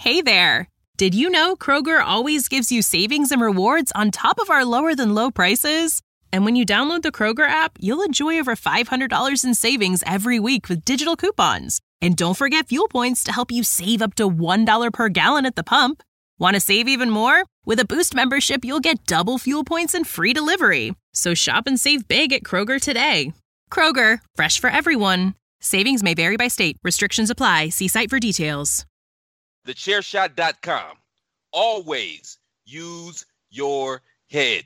Hey there! Did you know Kroger always gives you savings and rewards on top of our lower-than-low prices? And when you download the Kroger app, you'll enjoy over $500 in savings every week with digital coupons. And don't forget fuel points to help you save up to $1 per gallon at the pump. Want to save even more? With a Boost membership, you'll get double fuel points and free delivery. So shop and save big at Kroger today. Kroger, fresh for everyone. Savings may vary by state. Restrictions apply. See site for details. TheChairShot.com. Always use your head.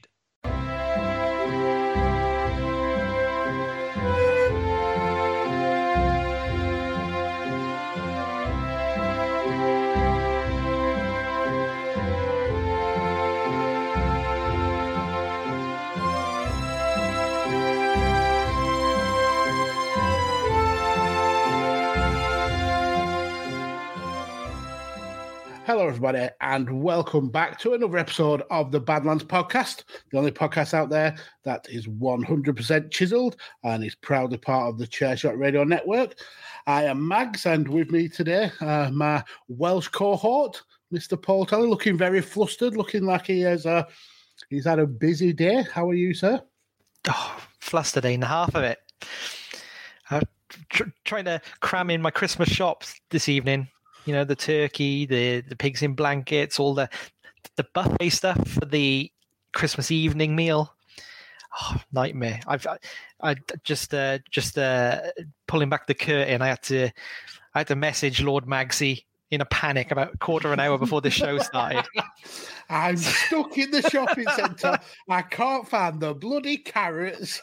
Hello, everybody, and welcome back to another episode of the Badlands Podcast, the only podcast out there that is 100% chiseled and is proudly part of the Chairshot Radio Network. I am Mags, and with me today, my Welsh cohort, Mr. Paul Tully, looking very flustered, looking like he's had a busy day. How are you, sir? Oh, flustered ain't half of it. I'm trying to cram in my Christmas shops this evening. You know, the turkey, the pigs in blankets, all the buffet stuff for the Christmas evening meal. Oh, nightmare! I just pulling back the curtain. I had to message Lord Magsy in a panic about a quarter of an hour before the show started. I'm stuck in the shopping centre. I can't find the bloody carrots.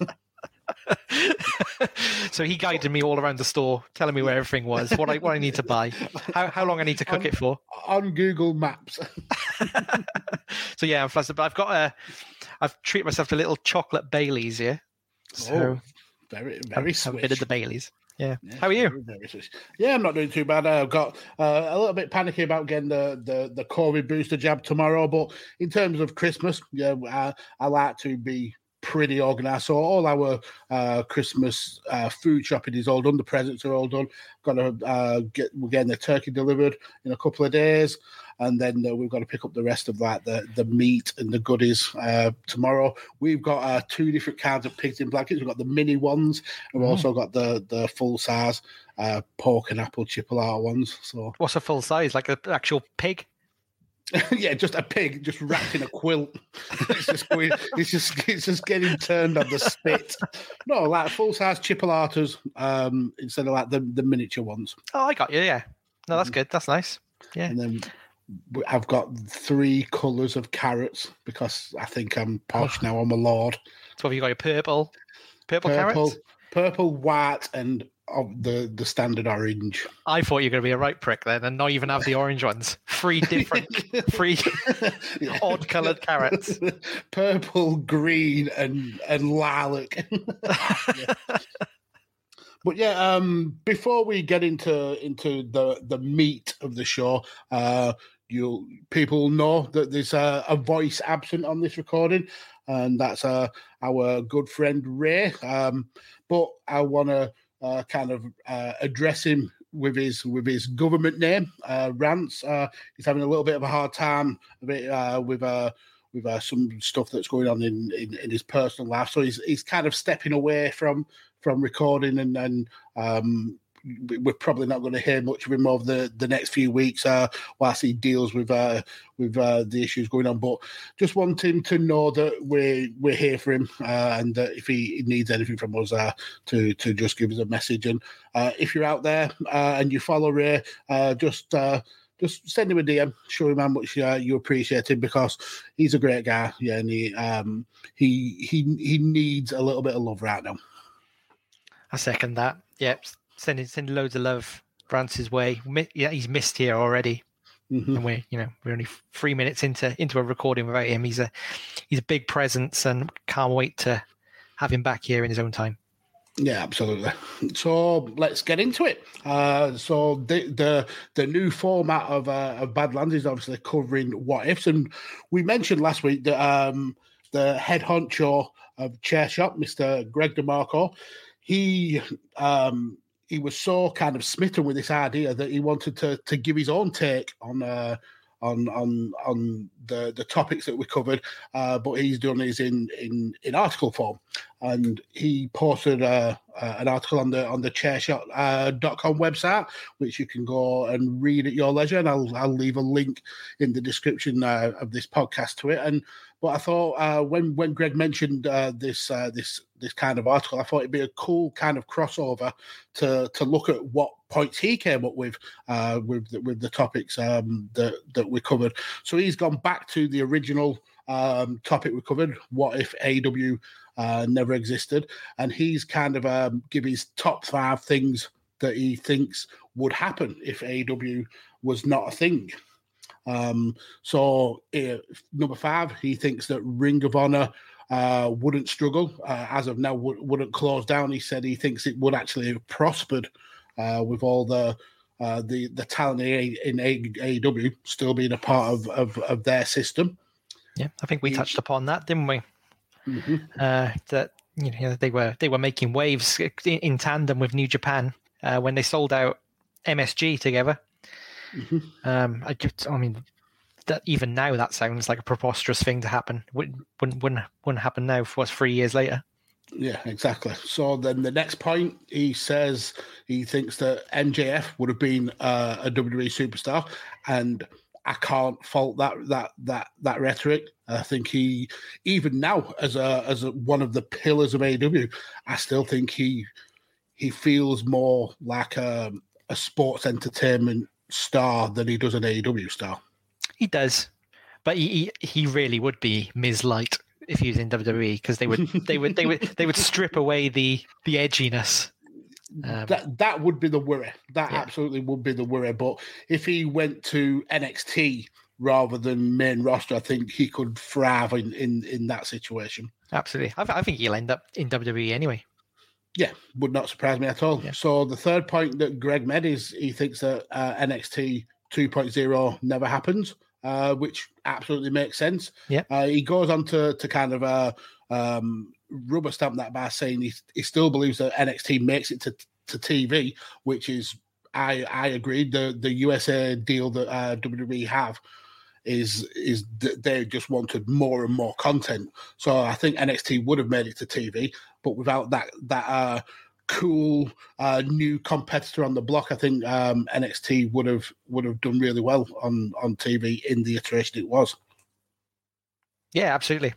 So he guided me all around the store, telling me where everything was, what I need to buy, how long I need to cook it for on Google Maps. So yeah, I'm flustered, but I've treated myself to a little chocolate Baileys here. So very sweet. A bit of the Baileys. Yeah. How are you? Yeah, I'm not doing too bad. I've got a little bit panicky about getting the COVID booster jab tomorrow, but in terms of Christmas, yeah, I like to be pretty organised. So all our Christmas food shopping is all done. The presents are all done. We're getting the turkey delivered in a couple of days, and then we've got to pick up the rest of that, the meat and the goodies tomorrow. We've got two different kinds of pigs in blankets. We've got the mini ones, and we've also got the full size pork and apple chipolata ones. So what's a full size? Like an actual pig? Yeah, just a pig, just wrapped in a quilt. It's just getting turned on the spit. No, like full size chipolatas instead of like the miniature ones. Oh, I got you. Yeah, no, that's good. That's nice. Yeah, and then I've got 3 colours of carrots because I think I'm posh now. I'm a lord. So have you got your purple carrots? Purple, white, and of the standard orange. I thought you were going to be a right prick then and not even have the orange ones. 3 odd coloured carrots. Purple, green, and lilac. Yeah. But yeah, before we get into the meat of the show, people know that there's a voice absent on this recording, and that's our good friend Ray. But I want to kind of address him with his government name, Rance. He's having a little bit of a hard time with some stuff that's going on in his personal life. So he's kind of stepping away from recording, and we're probably not going to hear much of him over the next few weeks whilst he deals with the issues going on. But just want him to know that we're here for him, and that if he needs anything from us, to just give us a message. And if you're out there and you follow Ray, just send him a DM, show him how much you appreciate him, because he's a great guy. Yeah, and he needs a little bit of love right now. I second that. Yep. Send loads of love Rance's way. Yeah, he's missed here already. Mm-hmm. And we're only 3 minutes into a recording without him. He's a big presence, and can't wait to have him back here in his own time. Yeah, absolutely. So let's get into it. So the new format of Badlands is obviously covering what ifs, and we mentioned last week that the head honcho of Chairshot, Mr. Greg DeMarco, he he was so kind of smitten with this idea that he wanted to give his own take on the topics that we covered, but he's done his in article form, and he posted an article on the chairshot.com website, which you can go and read at your leisure, and I'll leave a link in the description of this podcast to it. But I thought when Greg mentioned this kind of article, I thought it'd be a cool kind of crossover to look at what points he came up with the topics that we covered. So he's gone back to the original topic we covered, what if AEW never existed, and he's kind of give his top 5 things that he thinks would happen if AEW was not a thing. So number 5, he thinks that Ring of Honor wouldn't struggle as of now, wouldn't close down. He said he thinks it would actually have prospered with all the talent in AEW still being a part of their system. Yeah, I think we touched upon that, didn't we? Mm-hmm. That they were making waves in tandem with New Japan when they sold out MSG together. Mm-hmm. I mean, that even now that sounds like a preposterous thing to happen. Wouldn't happen now. For 3 years later. Yeah, exactly. So then the next point, he says he thinks that MJF would have been a WWE superstar, and I can't fault that rhetoric. I think he, even now as a one of the pillars of AEW, I still think he feels more like a sports entertainment star than he does an AEW star. He does, but he really would be Miz Light if he was in WWE, because they would strip away the edginess. That would be the worry. That absolutely would be the worry. But if he went to NXT rather than main roster, I think he could thrive in that situation. Absolutely, I think he'll end up in WWE anyway. Yeah, would not surprise me at all. Yeah. So the third point that Greg made is he thinks that NXT 2.0 never happens, which absolutely makes sense. Yeah. He goes on to kind of rubber stamp that by saying he still believes that NXT makes it to TV, which is, I agree, the USA deal that WWE have is they just wanted more and more content. So I think NXT would have made it to TV, but without that cool new competitor on the block, I think NXT would have done really well on TV in the iteration it was. Yeah, absolutely.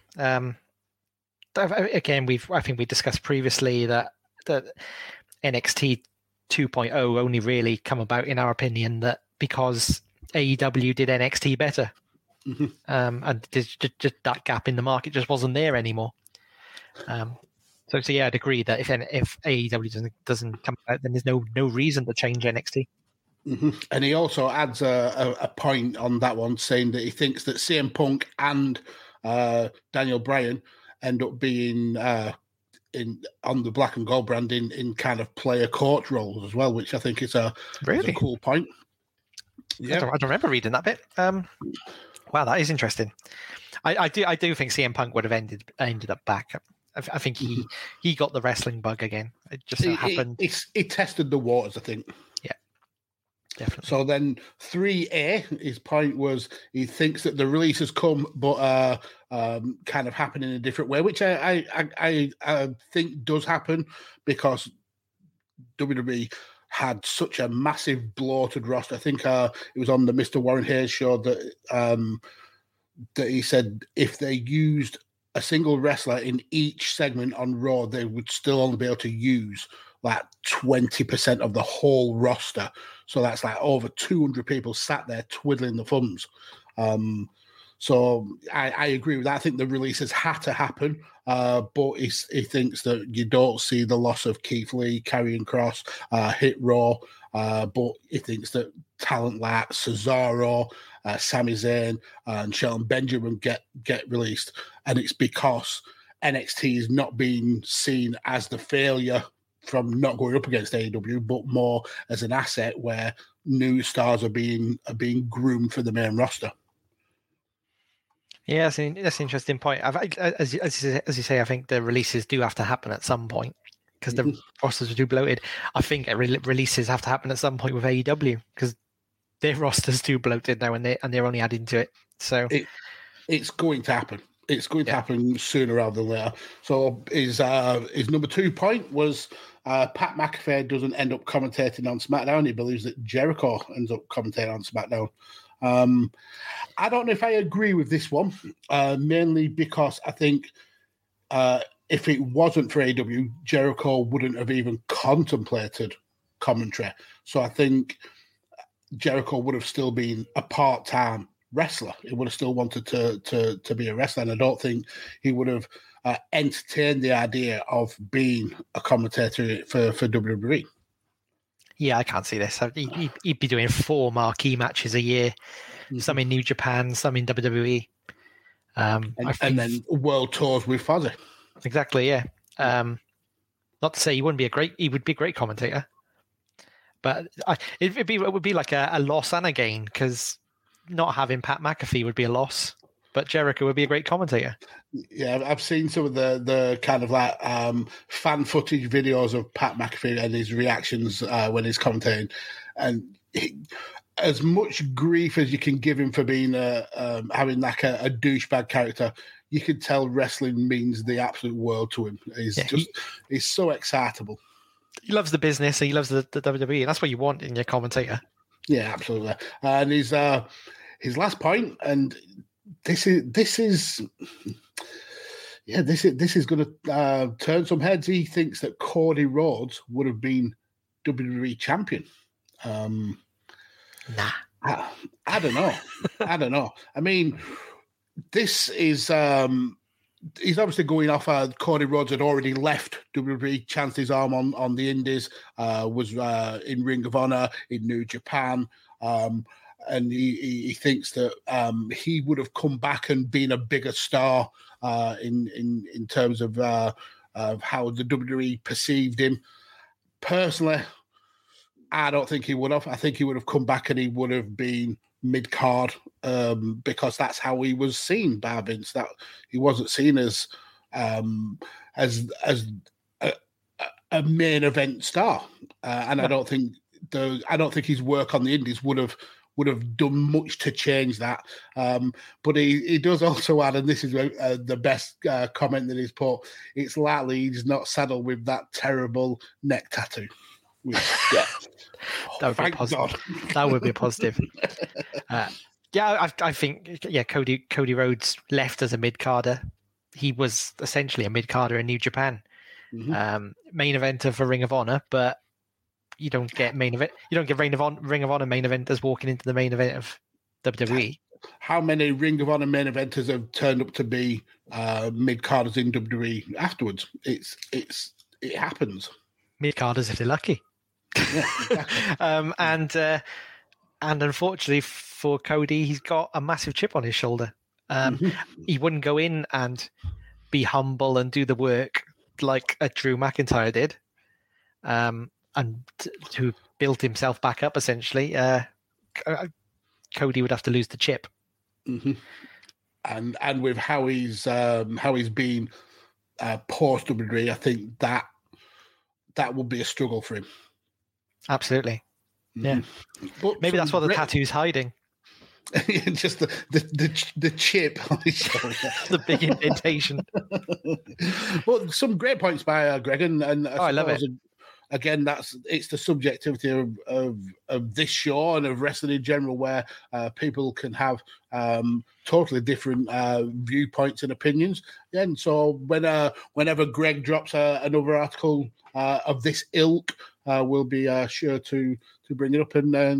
Again, I think we discussed previously that NXT 2.0 only really come about, in our opinion, that because AEW did NXT better. Mm-hmm. And just that gap in the market just wasn't there anymore. So yeah, I'd agree that if AEW doesn't come out, then there's no reason to change NXT. Mm-hmm. And he also adds a point on that one, saying that he thinks that CM Punk and Daniel Bryan end up being on the Black and Gold brand in kind of player coach roles as well, which I think is a cool point. Yeah, I don't remember reading that bit. Wow, that is interesting. I do think CM Punk would have ended up back. I think he got the wrestling bug again. It just happened. He tested the waters, I think. Yeah, definitely. So then 3A, his point was he thinks that the release has come, but kind of happen in a different way, which I think does happen because WWE had such a massive bloated roster. I think it was on the Mr. Warren Hayes show that he said if they used a single wrestler in each segment on Raw, they would still only be able to use like 20% of the whole roster. So that's like over 200 people sat there twiddling the thumbs. So I agree with that. I think the releases had to happen, but he thinks that you don't see the loss of Keith Lee, Karrion Kross, Hit Row, but he thinks that talent like Cesaro, Sami Zayn, and Shelton Benjamin get released, and it's because NXT is not being seen as the failure from not going up against AEW, but more as an asset where new stars are being groomed for the main roster. Yeah, that's an interesting point. As you say, I think the releases do have to happen at some point, because the rosters are too bloated. I think releases have to happen at some point with AEW because their roster's too bloated now, and they're only adding to it. So it's going to happen. It's going to happen sooner rather than later. So his number 2 point was Pat McAfee doesn't end up commentating on SmackDown. He believes that Jericho ends up commentating on SmackDown. I don't know if I agree with this one, mainly because I think if it wasn't for AEW, Jericho wouldn't have even contemplated commentary. So I think Jericho would have still been a part-time wrestler. He would have still wanted to be a wrestler, and I don't think he would have entertained the idea of being a commentator for WWE. Yeah, I can't see this. He'd be doing 4 marquee matches a year, some in New Japan, some in WWE. And then world tours with Fozzy. Exactly, yeah. Not to say he would be a great commentator, but it would be like a loss and a gain, because not having Pat McAfee would be a loss, but Jericho would be a great commentator. Yeah, I've seen some of the kind of like fan footage videos of Pat McAfee and his reactions when he's commentating, and as much grief as you can give him for being having like a douchebag character, you can tell wrestling means the absolute world to him. He's so excitable. He loves the business. He loves the WWE, and that's what you want in your commentator. Yeah, absolutely. And his last point, and this is going to turn some heads. He thinks that Cody Rhodes would have been WWE champion. Nah, I don't know. I mean, this is he's obviously going off. Cody Rhodes had already left WWE, chanced his arm on the Indies, was in Ring of Honor in New Japan, and he thinks that he would have come back and been a bigger star in terms of how the WWE perceived him. Personally, I don't think he would have. I think he would have come back and he would have been mid-card because that's how he was seen by Vince. That he wasn't seen as a main event star, and I don't think his work on the Indies would have done much to change that. But he does also add, and this is the best comment that he's put, it's likely he's not saddled with that terrible neck tattoo. That would be positive. That would be positive. I think Cody Rhodes left as a mid-carder. He was essentially a mid-carder in New Japan. Mm-hmm. Main eventer for Ring of Honor, but you don't get main event. You don't get Ring of Honor main eventers walking into the main event of WWE. How many Ring of Honor main eventers have turned up to be mid-carders in WWE afterwards? It happens. Mid-carders if they're lucky. Yeah, exactly. And unfortunately for Cody, he's got a massive chip on his shoulder. He wouldn't go in and be humble and do the work like a Drew McIntyre did, and who built himself back up essentially. Cody would have to lose the chip. Mm-hmm. And with how he's been post WWE, I think that would be a struggle for him. Absolutely. Yeah. But maybe that's what the tattoo's hiding. Just the chip on his shoulder. The big indentation. Well, some great points by Greg, and I love it. Again, it's the subjectivity of this show and of wrestling in general, where people can have totally different viewpoints and opinions. And so whenever Greg drops another article of this ilk, we'll be sure to bring it up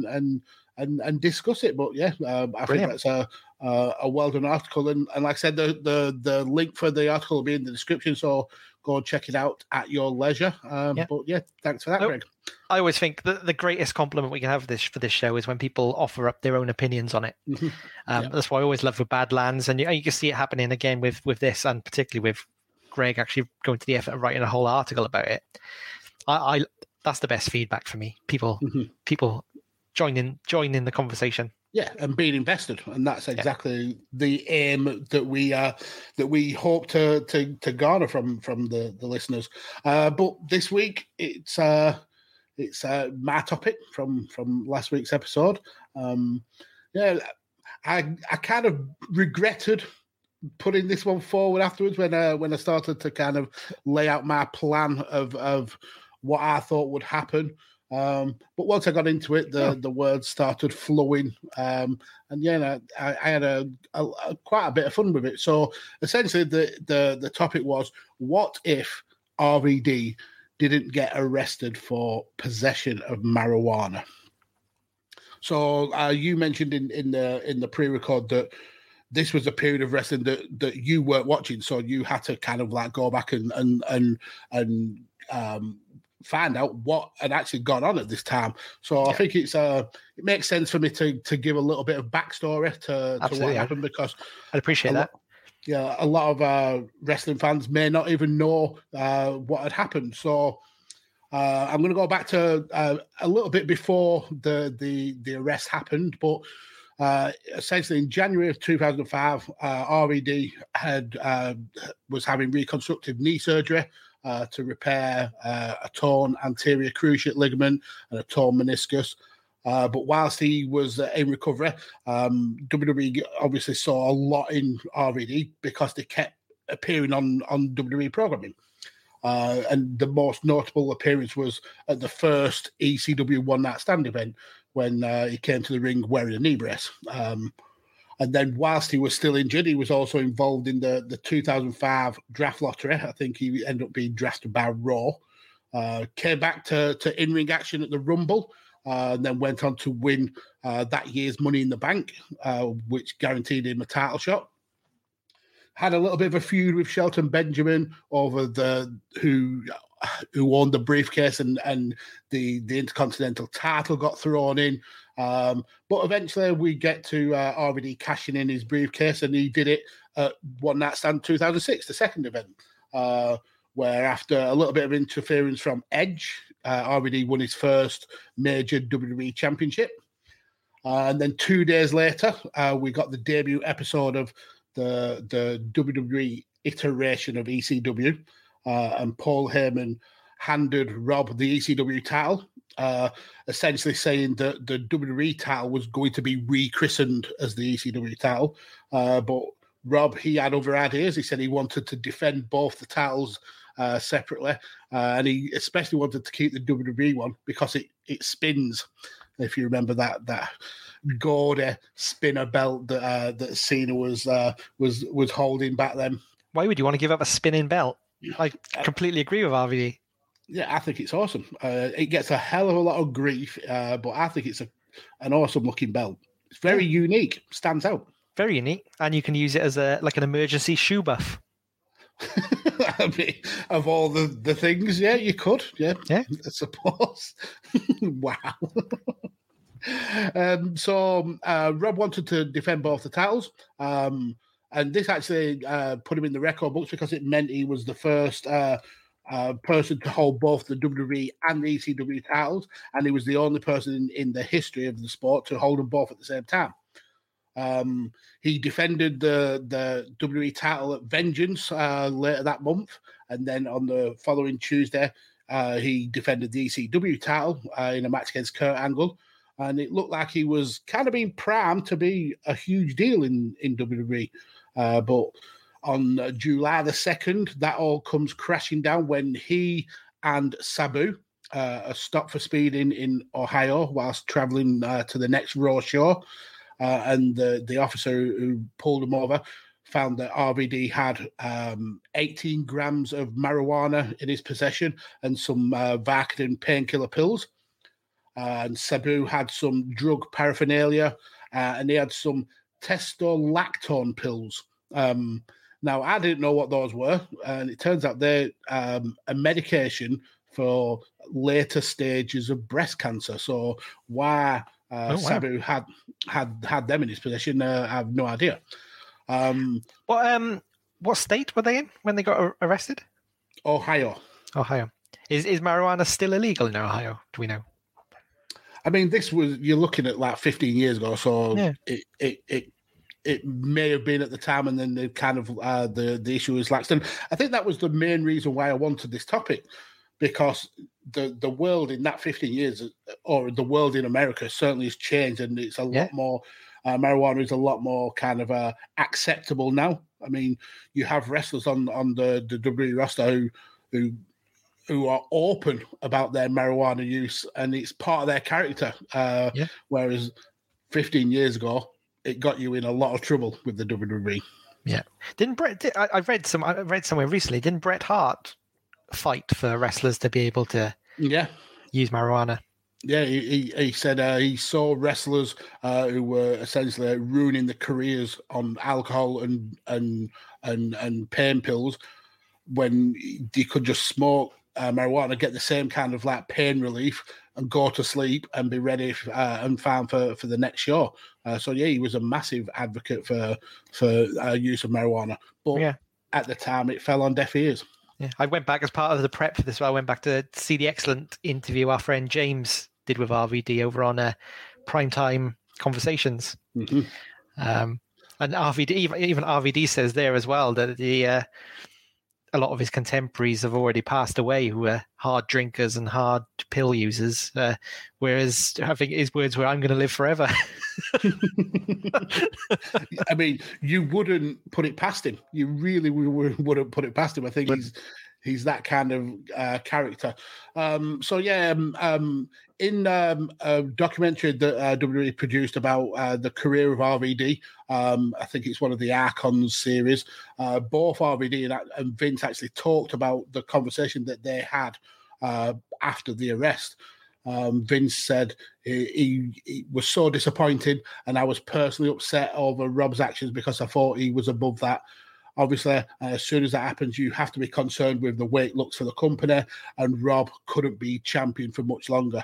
and discuss it. But yeah, I think that's a well done article, and like I said, the link for the article will be in the description. So go check it out at your leisure. But yeah, thanks for that, Greg. I always think that the greatest compliment we can have for this show is when people offer up their own opinions on it. That's what I always love with Badlands, and you can see it happening again with this, and particularly with Greg actually going to the effort of writing a whole article about it. That's the best feedback for me. People join in the conversation. Yeah, and being invested, and that's exactly the aim that we hope to garner from the listeners. But this week it's my topic from last week's episode. I kind of regretted putting this one forward afterwards when I started to kind of lay out my plan of what I thought would happen. But once I got into it, the words started flowing, and I had quite a bit of fun with it. So essentially, the topic was, what if RVD didn't get arrested for possession of marijuana? So you mentioned in the pre-record that this was a period of wrestling that you weren't watching, so you had to kind of like go back and find out what had actually gone on at this time. So I think it makes sense for me to give a little bit of backstory to what happened, because I'd appreciate that. Yeah, a lot of wrestling fans may not even know what had happened. So I'm going to go back to a little bit before the arrest happened, but essentially in January of 2005, RVD was having reconstructive knee surgery to repair a torn anterior cruciate ligament and a torn meniscus. But whilst he was in recovery, WWE obviously saw a lot in RVD because they kept appearing on WWE programming. And the most notable appearance was at the first ECW One Night Stand event when he came to the ring wearing a knee brace. And then whilst he was still injured, he was also involved in the 2005 draft lottery. I think he ended up being drafted by Raw. Came back to in-ring action at the Rumble, and then went on to win that year's Money in the Bank, which guaranteed him a title shot. Had a little bit of a feud with Shelton Benjamin over who owned the briefcase, and the Intercontinental title got thrown in. But eventually we get to RVD cashing in his briefcase, and he did it at One Night Stand 2006, the second event, where after a little bit of interference from Edge, RVD won his first major WWE championship. And then 2 days later, we got the debut episode of the WWE iteration of ECW, and Paul Heyman handed Rob the ECW title, essentially saying that the WWE title was going to be rechristened as the ECW title. But Rob, he had other ideas. He said he wanted to defend both the titles separately, and he especially wanted to keep the WWE one because it spins. If you remember that gaudy spinner belt that Cena was holding back then. Why would you want to give up a spinning belt? I completely agree with RVD. Yeah, I think it's awesome. It gets a hell of a lot of grief, but I think it's an awesome looking belt. It's very unique, stands out. Very unique, and you can use it as an emergency shoe buff. I mean, of all the things, yeah, you could, yeah, I suppose. Wow. So Rob wanted to defend both the titles, and this actually put him in the record books because it meant he was the first person to hold both the WWE and the ECW titles, and he was the only person in the history of the sport to hold them both at the same time. He defended the WWE title at Vengeance later that month, and then on the following Tuesday, he defended the ECW title in a match against Kurt Angle, and it looked like he was kind of being primed to be a huge deal in WWE. But on July the 2nd, that all comes crashing down when he and Sabu are stopped for speed in Ohio whilst traveling to the next Raw show. And the officer who pulled him over found that RVD had 18 grams of marijuana in his possession and some Vicodin painkiller pills. And Sabu had some drug paraphernalia, and he had some testolactone pills. Now, I didn't know what those were, and it turns out they're a medication for later stages of breast cancer. So why Sabu had them in his possession, I have no idea. What state were they in when they got arrested? Ohio. Is marijuana still illegal in Ohio? Do we know? I mean, you're looking at like 15 years ago, so Yeah. it may have been at the time, and then the kind of the issue is laxed. And I think that was the main reason why I wanted this topic, because the world in that 15 years, or the world in America, certainly has changed, and it's a lot more. Marijuana is a lot more kind of acceptable now. I mean, you have wrestlers on the WWE roster who are open about their marijuana use, and it's part of their character. Whereas 15 years ago, it got you in a lot of trouble with the WWE. Yeah, I read somewhere recently? Didn't Bret Hart fight for wrestlers to be able to use marijuana? Yeah, he said he saw wrestlers who were essentially ruining their careers on alcohol and pain pills when they could just smoke marijuana, get the same kind of like pain relief, and go to sleep and be ready and found for the next show. So he was a massive advocate for use of marijuana, but at the time it fell on deaf ears. Yeah, I went back as part of the prep for this. I went back to see the excellent interview our friend James did with RVD over on Primetime Conversations. Mm-hmm. And RVD, even RVD says there as well that a lot of his contemporaries have already passed away who are hard drinkers and hard pill users, whereas I think his words were, "I'm going to live forever." I mean, you wouldn't put it past him. You really wouldn't put it past him. I think he's that kind of character. In a documentary that WWE produced about the career of RVD, I think it's one of the Archons series, both RVD and Vince actually talked about the conversation that they had after the arrest. Vince said he was so disappointed, and I was personally upset over Rob's actions because I thought he was above that. Obviously, as soon as that happens, you have to be concerned with the way it looks for the company, and Rob couldn't be champion for much longer.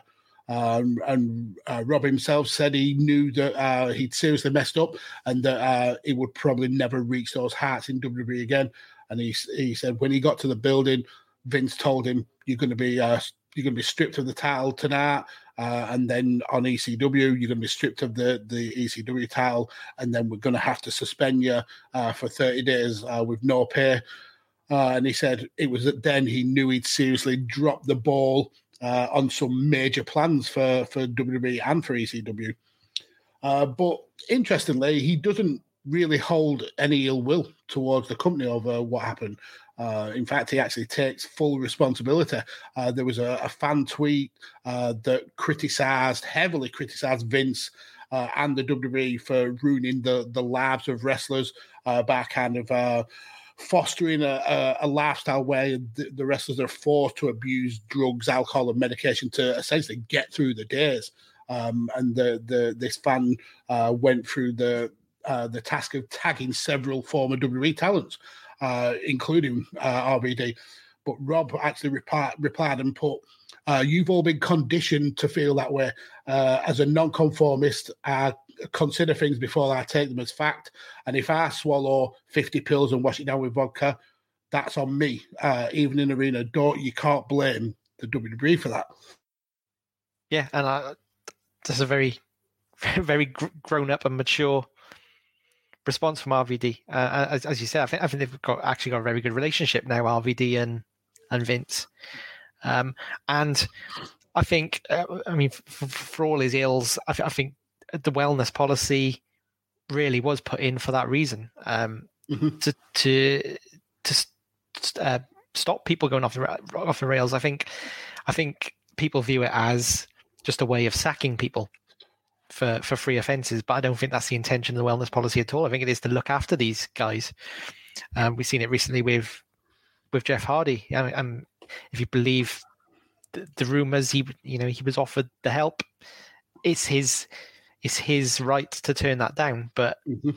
And Rob himself said he knew that he'd seriously messed up, and that he would probably never reach those heights in WWE again. And he said when he got to the building, Vince told him, "You're going to be stripped of the title tonight, and then on ECW, you're going to be stripped of the ECW title, and then we're going to have to suspend you for 30 days with no pay." And he said it was then he knew he'd seriously dropped the ball on some major plans for WWE and for ECW. But interestingly, he doesn't really hold any ill will towards the company over what happened. In fact, he actually takes full responsibility. There was a fan tweet that heavily criticized Vince and the WWE for ruining the lives of wrestlers by kind of fostering a lifestyle where the wrestlers are forced to abuse drugs, alcohol, and medication to essentially get through the days. And this fan went through the task of tagging several former WWE talents, including RVD. But Rob actually replied and put, "You've all been conditioned to feel that way. As a nonconformist, I consider things before I take them as fact. And if I swallow 50 pills and wash it down with vodka, that's on me. Even in arena, you can't blame the WWE for that." Yeah, and that's a very, very grown up and mature response from RVD. As you said, I think they've actually got a very good relationship now, RVD and Vince. And I think, for all his ills, I think the wellness policy really was put in for that reason, to stop people going off the rails. I think people view it as just a way of sacking people for free offences, but I don't think that's the intention of the wellness policy at all. I think it is to look after these guys. We've seen it recently with Jeff Hardy. If you believe the rumours, he was offered the help. It's his right to turn that down. But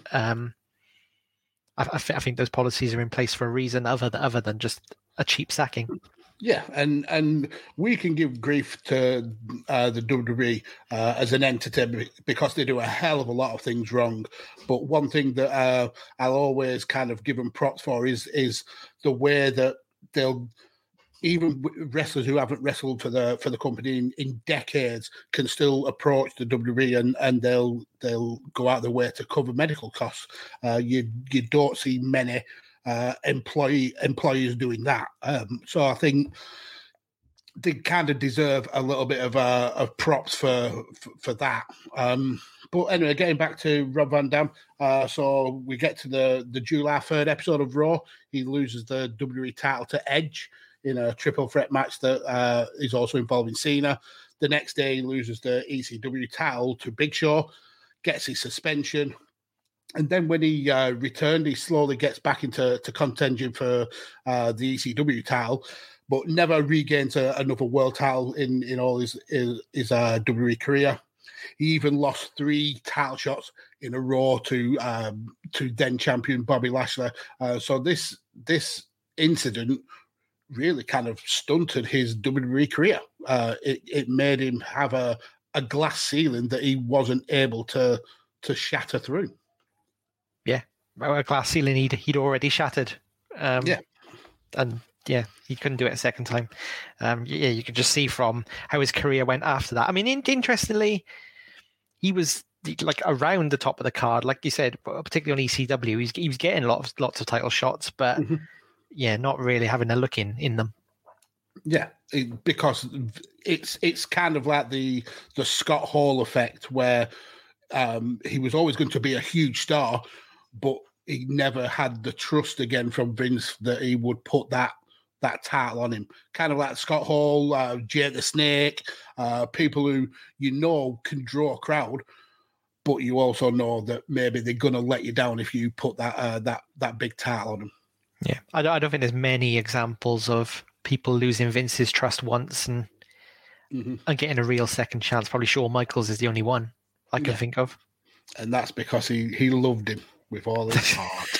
I think those policies are in place for a reason other than just a cheap sacking. Yeah, and we can give grief to the WWE as an entity because they do a hell of a lot of things wrong. But one thing that I'll always kind of give them props for is the way that they'll even wrestlers who haven't wrestled for the company in decades can still approach the WWE and they'll go out of their way to cover medical costs. You don't see many employers doing that. So I think they kind of deserve a little bit of props for that. But anyway, getting back to Rob Van Dam, so we get to the July 3rd episode of Raw. He loses the WWE title to Edge in a triple threat match that is also involving Cena. The next day, he loses the ECW title to Big Show, gets his suspension. And then when he returned, he slowly gets back into contention for the ECW title, but never regains another world title in all his WWE career. He even lost 3 title shots in a row to then champion Bobby Lashley. So this incident really kind of stunted his WWE career. It made him have a glass ceiling that he wasn't able to shatter through. Yeah, a glass ceiling he'd already shattered. And he couldn't do it a second time. You could just see from how his career went after that. I mean, interestingly, he was like around the top of the card, like you said, particularly on ECW. He was getting lots of title shots, but not really having a look in them. Yeah, because it's kind of like the Scott Hall effect, where he was always going to be a huge star, but he never had the trust again from Vince that he would put that title on him. Kind of like Scott Hall, Jake the Snake, people who can draw a crowd, but you also know that maybe they're going to let you down if you put that big title on them. Yeah, I don't think there's many examples of people losing Vince's trust once and getting a real second chance. Probably Shawn Michaels is the only one I can think of. And that's because he loved him with all his heart.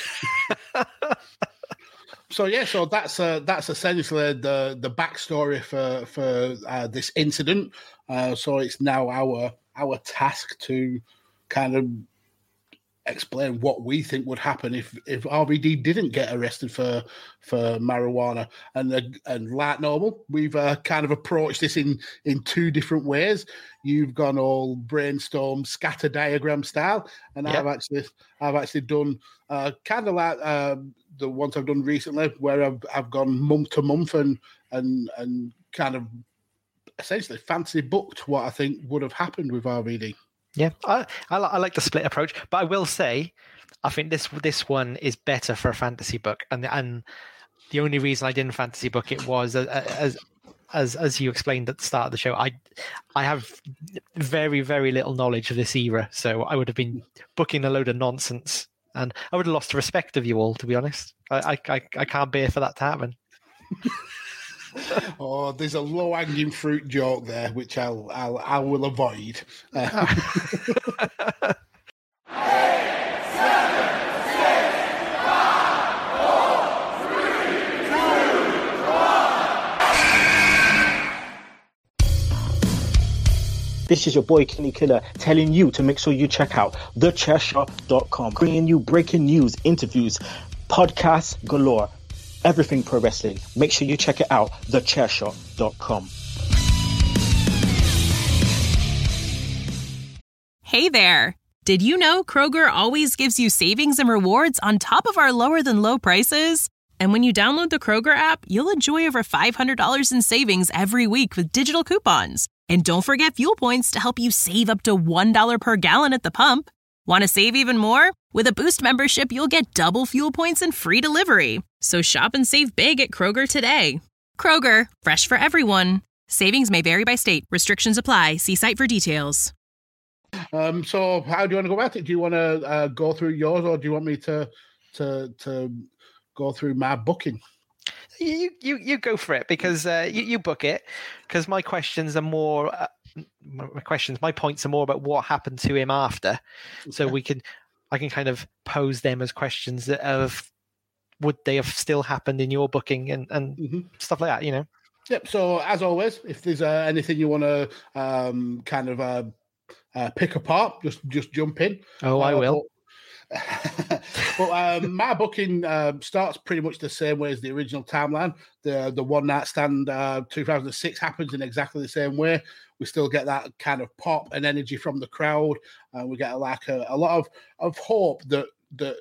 So that's essentially the backstory for this incident. So it's now our task to kind of explain what we think would happen if RVD didn't get arrested for marijuana. And like normal, we've kind of approached this in 2 different ways. You've gone all brainstorm scatter diagram style, and I've actually done kind of like the ones I've done recently, where I've gone month to month and kind of essentially fancy booked what I think would have happened with RVD. Yeah, I like the split approach, but I will say, I think this one is better for a fantasy book, and the only reason I didn't fantasy book it was as you explained at the start of the show. I have very, very little knowledge of this era, so I would have been booking a load of nonsense, and I would have lost the respect of you all. To be honest, I can't bear for that to happen. Oh, there's a low-hanging fruit joke there, which I will avoid. This is your boy Kenny Killer telling you to make sure you check out thechairshot.com, bringing you breaking news, interviews, podcasts galore. Everything pro wrestling. Make sure you check it out, thechairshot.com. Hey there. Did you know Kroger always gives you savings and rewards on top of our lower than low prices? And when you download the Kroger app, you'll enjoy over $500 in savings every week with digital coupons. And don't forget fuel points to help you save up to $1 per gallon at the pump. Want to save even more? With a Boost membership, you'll get double fuel points and free delivery. So shop and save big at Kroger today. Kroger, fresh for everyone. Savings may vary by state. Restrictions apply. See site for details. So how do you want to go about it? Do you want to go through yours, or do you want me to go through my booking? You go for it, because you book it, because my questions are more... my points are more about what happened to him after. So I can kind of pose them as questions that would they have still happened in your booking and stuff like that, Yep. So as always, if there's anything you want to kind of pick apart, just jump in. Oh, I will. But my booking starts pretty much the same way as the original timeline. The one night stand 2006 happens in exactly the same way. We still get that kind of pop and energy from the crowd. We get a lot of hope that the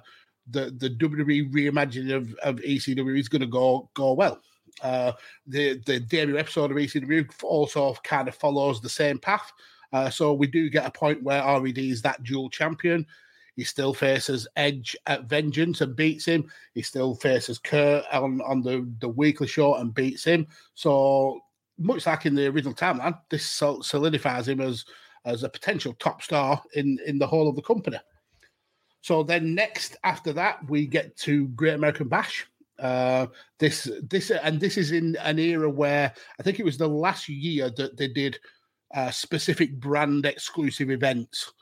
WWE reimagining of ECW is going to go well. The debut episode of ECW also kind of follows the same path. So we do get a point where RED is that dual champion. He still faces Edge at Vengeance and beats him. He still faces Kurt on the weekly show and beats him. So much like in the original timeline, this solidifies him as a potential top star in the whole of the company. So then next after that, we get to Great American Bash. This is in an era where I think it was the last year that they did specific brand exclusive events.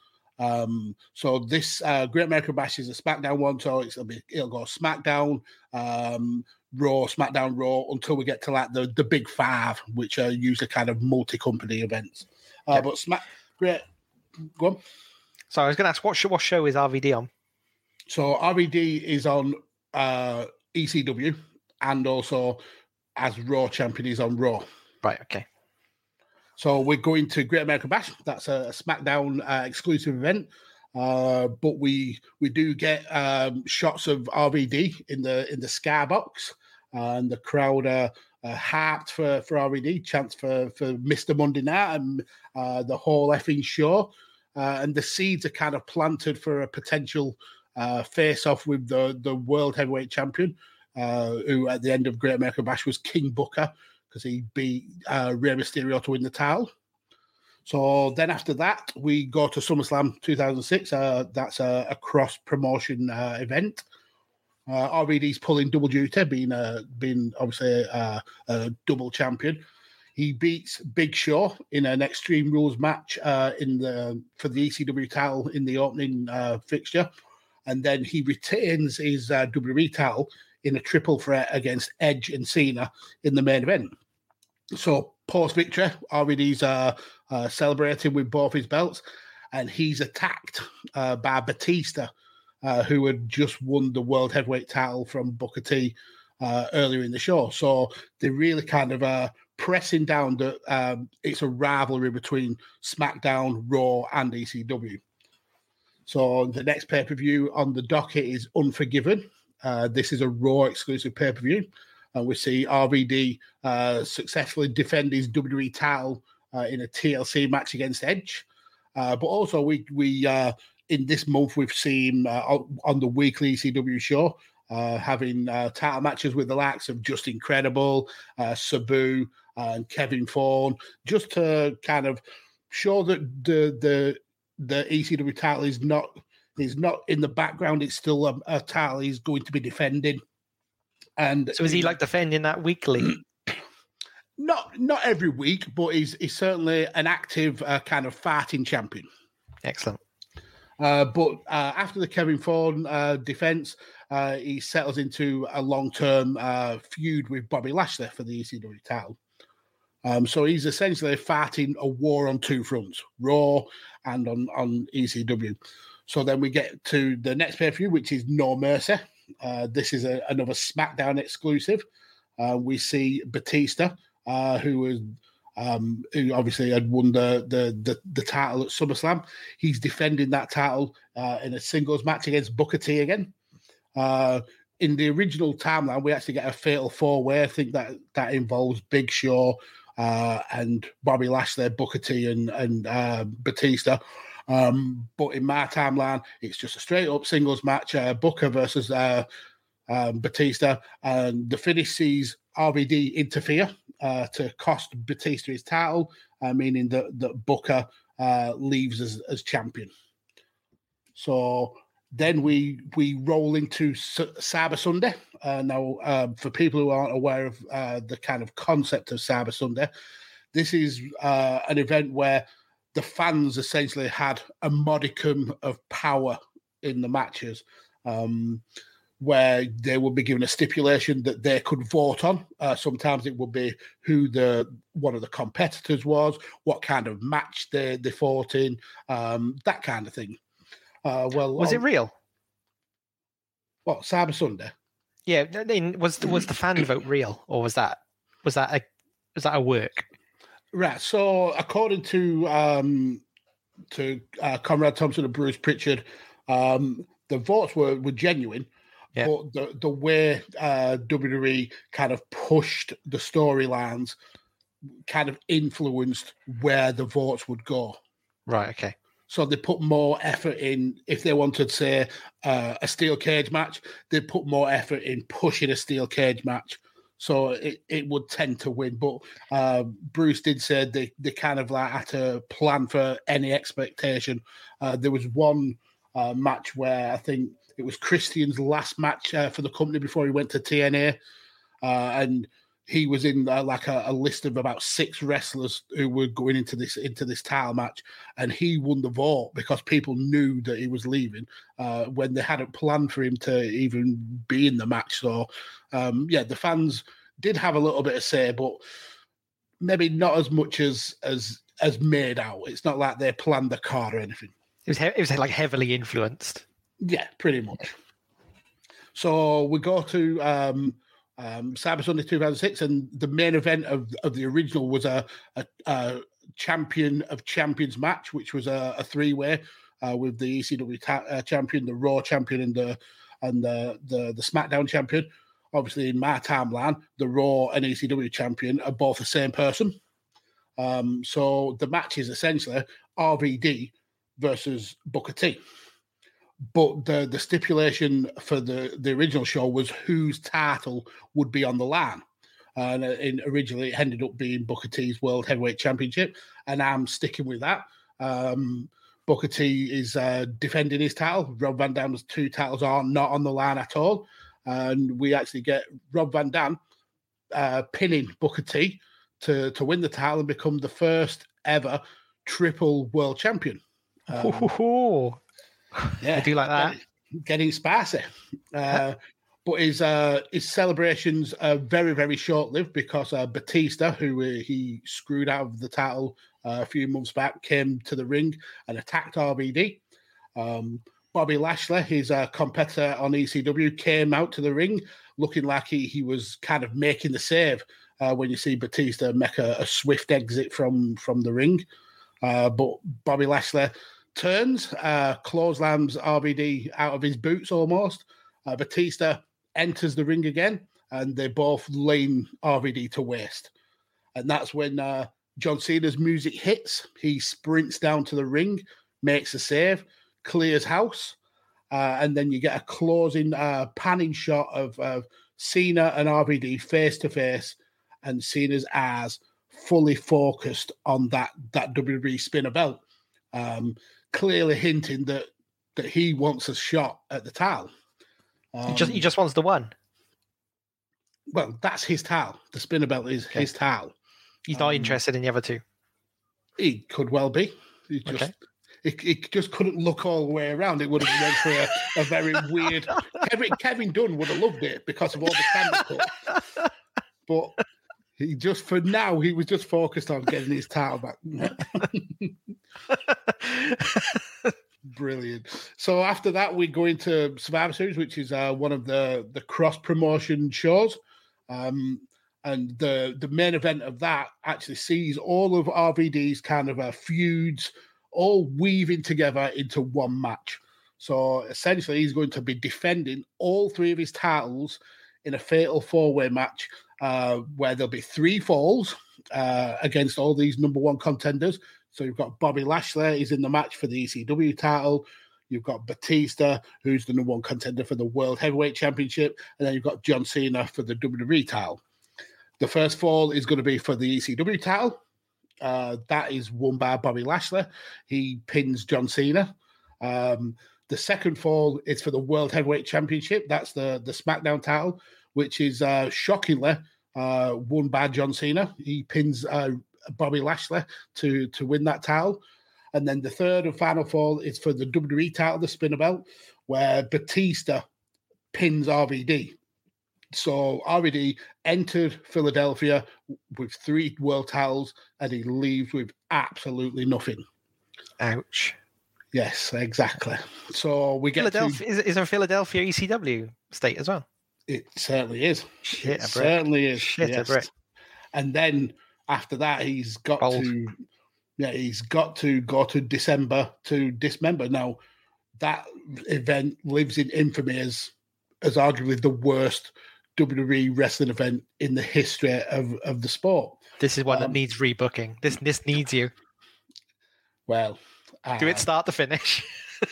So this Great American Bash is a SmackDown one, so it'll go SmackDown, Raw, SmackDown, Raw, until we get to like the big five, which are usually kind of multi-company events. But Great, go on. So I was going to ask, what show is RVD on? So RVD is on ECW, and also as Raw champion is on Raw. Right. Okay. So we're going to Great American Bash. That's a SmackDown exclusive event. But we do get shots of RVD in the Skybox, and the crowd are harped for RVD, chants for Mr. Monday Night and the whole effing show. And the seeds are kind of planted for a potential face-off with the World Heavyweight Champion, who at the end of Great American Bash was King Booker, because he beat Rey Mysterio to win the title. So then after that, we go to SummerSlam 2006. That's a cross-promotion event. RVD's pulling double duty, being obviously a double champion. He beats Big Show in an Extreme Rules match for the ECW title in the opening fixture. And then he retains his WWE title in a triple threat against Edge and Cena in the main event. So post-victory, RVD's celebrating with both his belts, and he's attacked by Batista, who had just won the World Heavyweight title from Booker T earlier in the show. So they're really kind of pressing down that it's a rivalry between SmackDown, Raw, and ECW. So the next pay-per-view on the docket is Unforgiven. This is a Raw exclusive pay-per-view. And we see RVD successfully defend his WWE title in a TLC match against Edge. But also we in this month, we've seen on the weekly ECW show having title matches with the likes of Just Incredible, Sabu, and Kevin Thorne, just to kind of show that the ECW title is not in the background. It's still a title he's going to be defending. And so is he like defending that weekly? Not every week, but he's certainly an active kind of fighting champion. Excellent. But after the Kevin Thorne defense, he settles into a long-term feud with Bobby Lashley for the ECW title. So he's essentially fighting a war on two fronts, Raw and on ECW. So then we get to the next pay-per-view, which is No Mercy. This is another SmackDown exclusive. We see Batista, who obviously had won the title at SummerSlam. He's defending that title in a singles match against Booker T again. In the original timeline, we actually get a fatal four-way. I think that involves Big Show and Bobby Lashley, Booker T, and Batista. But in my timeline, it's just a straight-up singles match, Booker versus Batista. And the finish sees RVD interfere to cost Batista his title, meaning that Booker leaves as champion. So then we roll into Cyber Sunday. Now, for people who aren't aware of the kind of concept of Cyber Sunday, this is an event where the fans essentially had a modicum of power in the matches, where they would be given a stipulation that they could vote on. Sometimes it would be who one of the competitors was, what kind of match they fought in, that kind of thing. Was it real? What, Cyber Sunday? Yeah, was the fan vote real, or was that a work? Right. So according to Conrad Thompson and Bruce Pritchard, the votes were genuine, but the way WWE kind of pushed the storylines kind of influenced where the votes would go. Right. Okay. So they put more effort in, if they wanted, say, a steel cage match, they put more effort in pushing a steel cage match. So it would tend to win. But Bruce did say they kind of like had to plan for any expectation. There was one match where I think it was Christian's last match for the company before he went to TNA. And he was in like a list of about 6 wrestlers who were going into this title match, and he won the vote because people knew that he was leaving when they hadn't planned for him to even be in the match. So, the fans did have a little bit of say, but maybe not as much as made out. It's not like they planned the card or anything. It was like heavily influenced. Yeah, pretty much. So we go to Cyber Sunday 2006, and the main event of the original was a Champion of Champions match, which was a 3-way with the ECW champion, the Raw champion, and the SmackDown champion. Obviously, in my timeline, the Raw and ECW champion are both the same person. So the match is essentially RVD versus Booker T. But the stipulation for the original show was whose title would be on the line. And originally it ended up being Booker T's World Heavyweight Championship. And I'm sticking with that. Booker T is defending his title. Rob Van Dam's 2 titles are not on the line at all. And we actually get Rob Van Dam pinning Booker T to win the title and become the first ever triple world champion. Yeah, I do like that. Getting spicy. But his celebrations are very, very short-lived because Batista, who he screwed out of the title a few months back, came to the ring and attacked RVD. Bobby Lashley, his competitor on ECW, came out to the ring looking like he was kind of making the save when you see Batista make a swift exit from the ring. But Bobby Lashley turns, clotheslines RVD out of his boots almost. Batista enters the ring again, and they both lean RVD to waist. And that's when John Cena's music hits. He sprints down to the ring, makes a save, clears house, and then you get a closing panning shot of Cena and RVD face to face, and Cena's eyes fully focused on that WWE spinner belt. Clearly hinting that he wants a shot at the title. He just wants the one. Well, that's his title. The spinner belt is his title. He's not interested in the other 2. He could well be. It just couldn't look all the way around. It would have went for a very weird. Kevin Dunn would have loved it because of all the camera cuts. But he was just focused on getting his title back. Brilliant. So after that, we go into Survivor Series, which is one of the cross promotion shows, and the main event of that actually sees all of RVD's kind of feuds all weaving together into one match. So essentially, he's going to be defending all 3 of his titles in a fatal 4-way match, where there'll be 3 falls against all these number 1 contenders. So you've got Bobby Lashley, he's in the match for the ECW title. You've got Batista, who's the number 1 contender for the World Heavyweight Championship. And then you've got John Cena for the WWE title. The first fall is going to be for the ECW title. That is won by Bobby Lashley. He pins John Cena. The second fall is for the World Heavyweight Championship. That's the SmackDown title, which is shockingly won by John Cena. He pins Bobby Lashley to win that title. And then the third and final fall is for the WWE title, the spinner belt, where Batista pins RVD. So RVD entered Philadelphia with 3 world titles, and he leaves with absolutely nothing. Ouch. Yes, exactly. So we get Philadelphia. Isn't Philadelphia ECW state as well? It certainly is. Shit, certainly is. Shit, yes. And then after that, he's got to go to December to Dismember. Now, that event lives in infamy as arguably the worst WWE wrestling event in the history of the sport. This is one that needs rebooking. This needs you. Well, do it start to finish.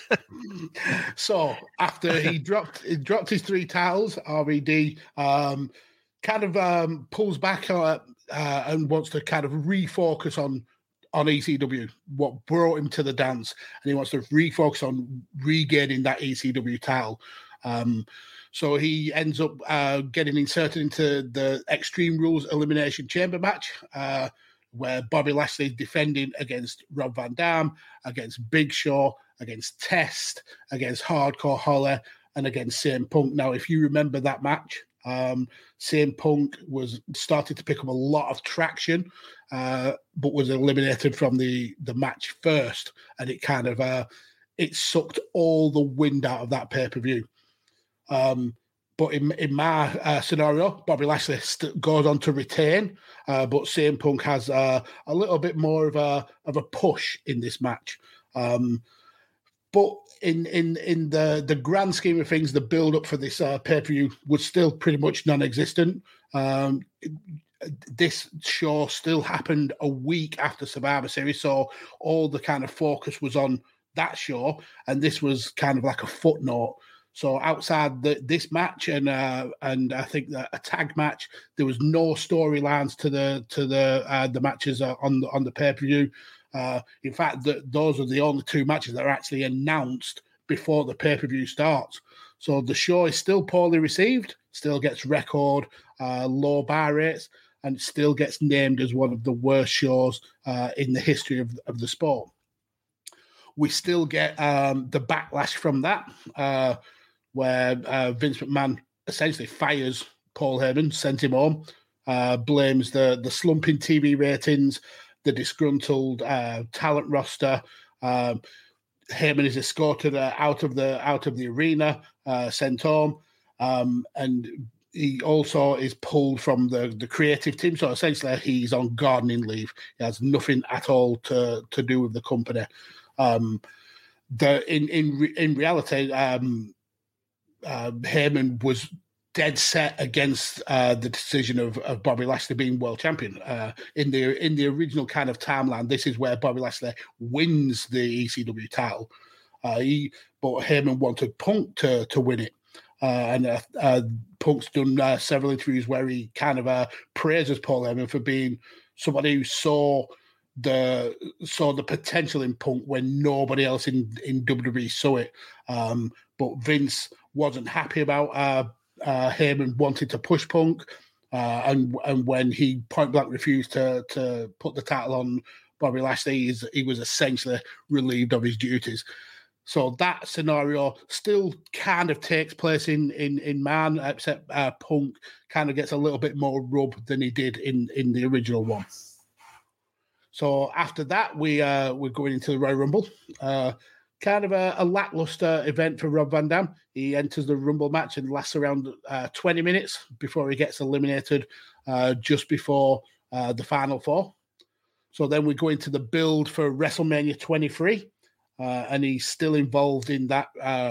So after he dropped his 3 titles, RVD kind of pulls back and wants to kind of refocus on ECW, what brought him to the dance, and he wants to refocus on regaining that ECW title. So he ends up getting inserted into the Extreme Rules Elimination Chamber match, where Bobby Lashley is defending against Rob Van Dam, against Big Show, against Test, against Hardcore Holly, and against CM Punk. Now, if you remember that match, CM Punk started to pick up a lot of traction, but was eliminated from the match first, and it kind of it sucked all the wind out of that pay-per-view. But in my scenario, Bobby Lashley goes on to retain, but CM Punk has a little bit more of a push in this match. But in the grand scheme of things, the build up for this pay-per-view was still pretty much non-existent. This show still happened a week after Survivor Series, so all the kind of focus was on that show, and this was kind of like a footnote. So outside this match and I think a tag match, there was no storylines to the matches on the pay-per-view. In fact, those are the only 2 matches that are actually announced before the pay-per-view starts. So the show is still poorly received, still gets record low buy rates, and still gets named as one of the worst shows in the history of the sport. We still get the backlash from that, where Vince McMahon essentially fires Paul Heyman, sends him home, blames the slumping TV ratings, the disgruntled talent roster. Heyman is escorted out of the arena, sent home, and he also is pulled from the creative team. So essentially, he's on gardening leave. He has nothing at all to do with the company. In reality, Heyman was dead set against the decision of Bobby Lashley being world champion. In the original kind of timeline, this is where Bobby Lashley wins the ECW title. But Heyman wanted Punk to win it. And Punk's done several interviews where he kind of praises Paul Heyman for being somebody who saw the potential in Punk when nobody else in WWE saw it. But Vince wasn't happy about Heyman wanted to push Punk, and when he point blank refused to put the title on Bobby Lashley, he was essentially relieved of his duties. So that scenario still kind of takes place in Man, except Punk kind of gets a little bit more rub than he did in the original one. So after that, we're going into the Royal Rumble. Kind of a lackluster event for Rob Van Dam. He enters the Rumble match and lasts around 20 minutes before he gets eliminated just before the Final Four. So then we go into the build for WrestleMania 23, and he's still involved in that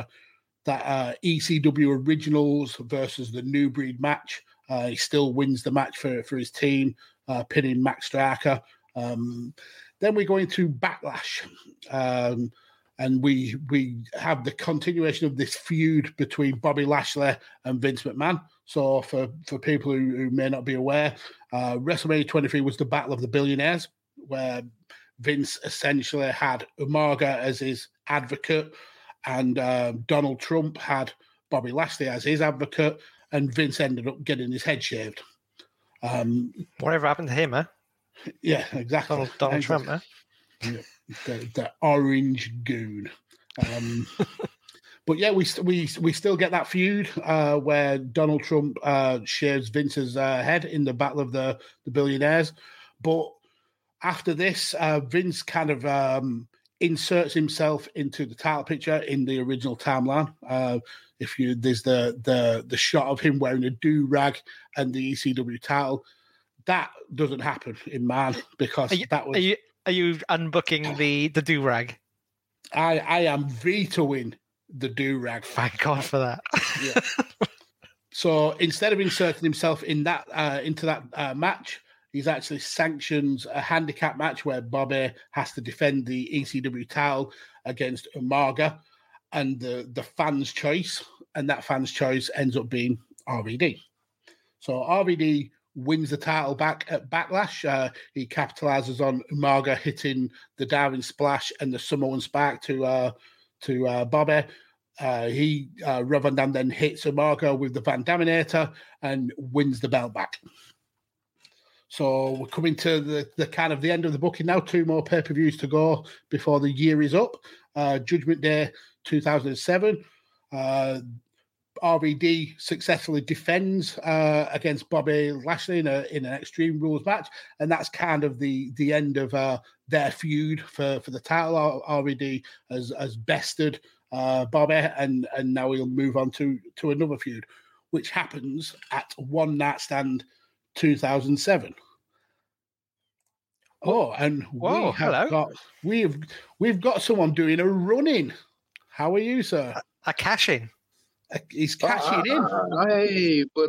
ECW Originals versus the New Breed match. He still wins the match for his team, pinning Max Striker. Then we go into Backlash. And we have the continuation of this feud between Bobby Lashley and Vince McMahon. So for people who may not be aware, WrestleMania 23 was the Battle of the Billionaires, where Vince essentially had Umaga as his advocate, and Donald Trump had Bobby Lashley as his advocate, and Vince ended up getting his head shaved. Whatever happened to him, huh? Yeah, exactly. Donald Trump, huh? Yeah. The orange goon. But yeah, we still get that feud where Donald Trump shaves Vince's head in the Battle of the Billionaires. But after this, Vince kind of inserts himself into the title picture in the original timeline. There's the shot of him wearing a do-rag and the ECW title. That doesn't happen in Man because that was. Are you unbooking the do-rag? I am vetoing the do-rag. Thank God for that. Yeah. So instead of inserting himself in that into that match, he's actually sanctions a handicap match where Bobby has to defend the ECW title against Umaga, and the fans' choice, and that fans' choice ends up being RVD. So RVD wins the title back at Backlash. He capitalizes on Umaga hitting the diving splash and the Samoan Spark to Bobby. Rob Van Dam then hits Umaga with the Van Daminator and wins the belt back. So we're coming to the kind of the end of the booking now. 2 more pay-per-views to go before the year is up. Judgment Day 2007. RVD successfully defends against Bobby Lashley in an Extreme Rules match, and that's kind of the end of their feud for the title. RVD has bested Bobby, and now he'll move on to another feud, which happens at One Night Stand 2007. Oh, and we've got someone doing a run-in. How are you, sir? A cash-in. He's cashing in. Hey, but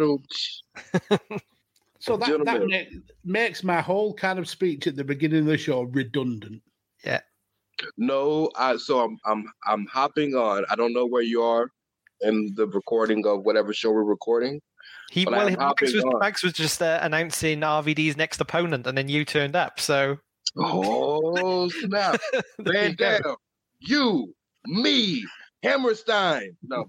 so that makes my whole kind of speech at the beginning of the show redundant. Yeah. No, I'm hopping on. I don't know where you are in the recording of whatever show we're recording. Max was just announcing RVD's next opponent, and then you turned up. So, oh snap! Man down, you, me, Hammerstein. No,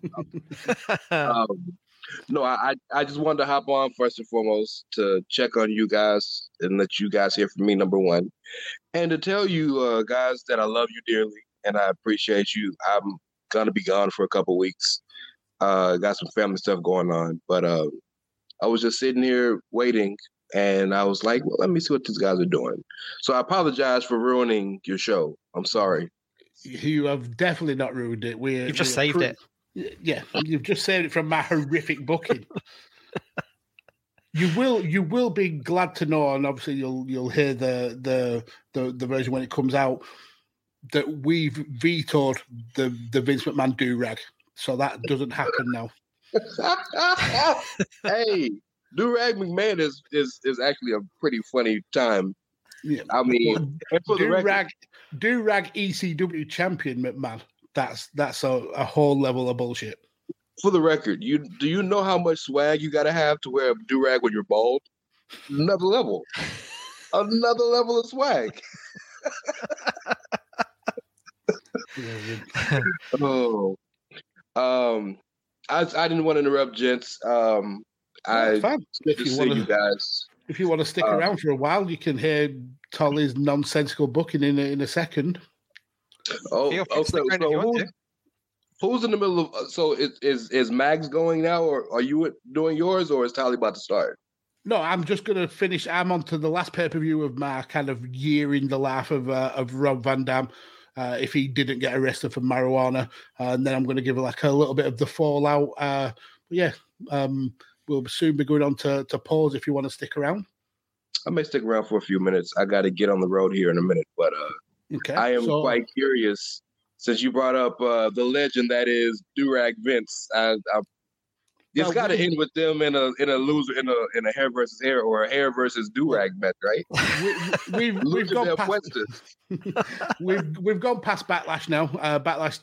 no. I just wanted to hop on first and foremost to check on you guys and let you guys hear from me. Number one, and to tell you guys that I love you dearly and I appreciate you. I'm gonna be gone for a couple weeks. Got some family stuff going on, but I was just sitting here waiting, and I was like, well, let me see what these guys are doing. So I apologize for ruining your show. I'm sorry. You have definitely not ruined it. You've just saved it. Yeah, you've just saved it from my horrific booking. You will be glad to know, and obviously you'll hear the version when it comes out, that we've vetoed the Vince McMahon do-rag. So that doesn't happen now. Hey, do-rag McMahon is actually a pretty funny time. Yeah. I mean, do-rag ECW champion McMahon. That's a whole level of bullshit. For the record, do you know how much swag you got to have to wear a do-rag when you're bald? Another level of swag. Oh. I didn't want to interrupt, gents. I you guys. If you want to stick around for a while, you can hear Tolly's nonsensical booking in a second. Oh, okay. So who's in the middle of? So is Mags going now, or are you doing yours, or is Tolly about to start? No, I'm just going to finish. I'm on to the last pay-per-view of my kind of year in the life of Rob Van Dam. If he didn't get arrested for marijuana, and then I'm going to give like a little bit of the fallout. But yeah, we'll soon be going on to pause if you want to stick around. I may stick around for a few minutes. I got to get on the road here in a minute, but okay, I am quite curious since you brought up the legend that is Do-Rag Vince. It's got to end with them in a hair versus hair or a hair versus do-rag match, right? We've gone past. we've gone past Backlash now. Backlash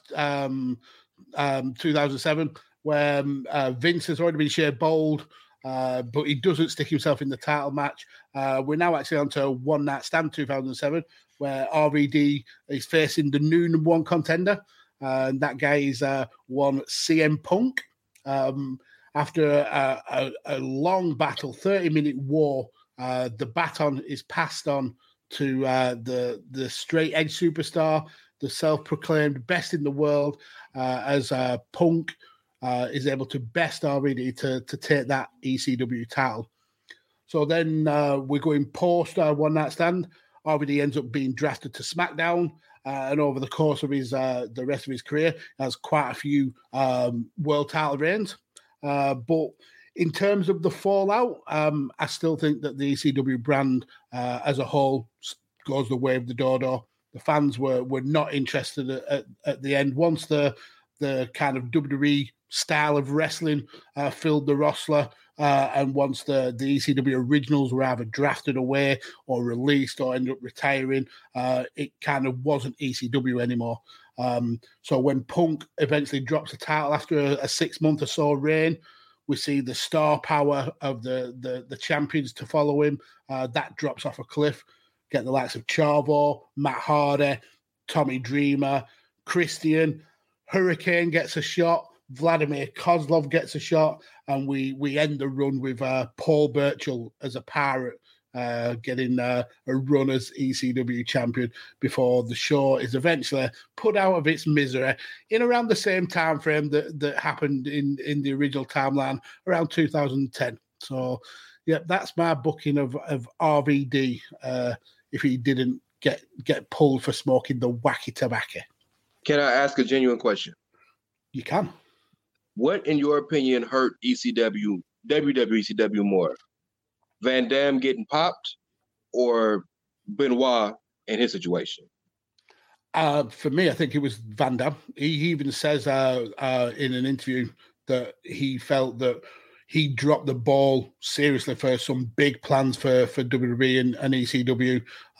2007, where Vince has already been shared bold, but he doesn't stick himself in the title match. We're now actually on to One Night Stand 2007, where RVD is facing the new number one contender, and that guy is one CM Punk. After a long battle, 30-minute war, the baton is passed on to the straight edge superstar, the self-proclaimed best in the world, as Punk is able to best RVD to take that ECW title. So then we're going post One Night Stand. RVD ends up being drafted to SmackDown. and over the course of his the rest of his career, has quite a few world title reigns. But in terms of the fallout, I still think that the ECW brand as a whole goes the way of the dodo. The fans were not interested at the end. Once the kind of WWE style of wrestling filled the roster, and once the ECW originals were either drafted away or released or ended up retiring, it kind of wasn't ECW anymore. So when Punk eventually drops the title after a 6 month or so reign, we see the star power of the champions to follow him. That drops off a cliff. Get the likes of Chavo, Matt Hardy, Tommy Dreamer, Christian, Hurricane gets a shot, Vladimir Kozlov gets a shot, and we end the run with Paul Burchill as a pirate getting a run as ECW champion before the show is eventually put out of its misery in around the same time frame that happened in the original timeline, around 2010. So, yeah, that's my booking of RVD if he didn't get pulled for smoking the wacky tobacco. Can I ask a genuine question? You can. What, in your opinion, hurt ECW, WWECW more? Van Dam getting popped or Benoit in his situation? For me, I think it was Van Dam. He even says in an interview that he felt that he dropped the ball seriously for some big plans for WWE and ECW.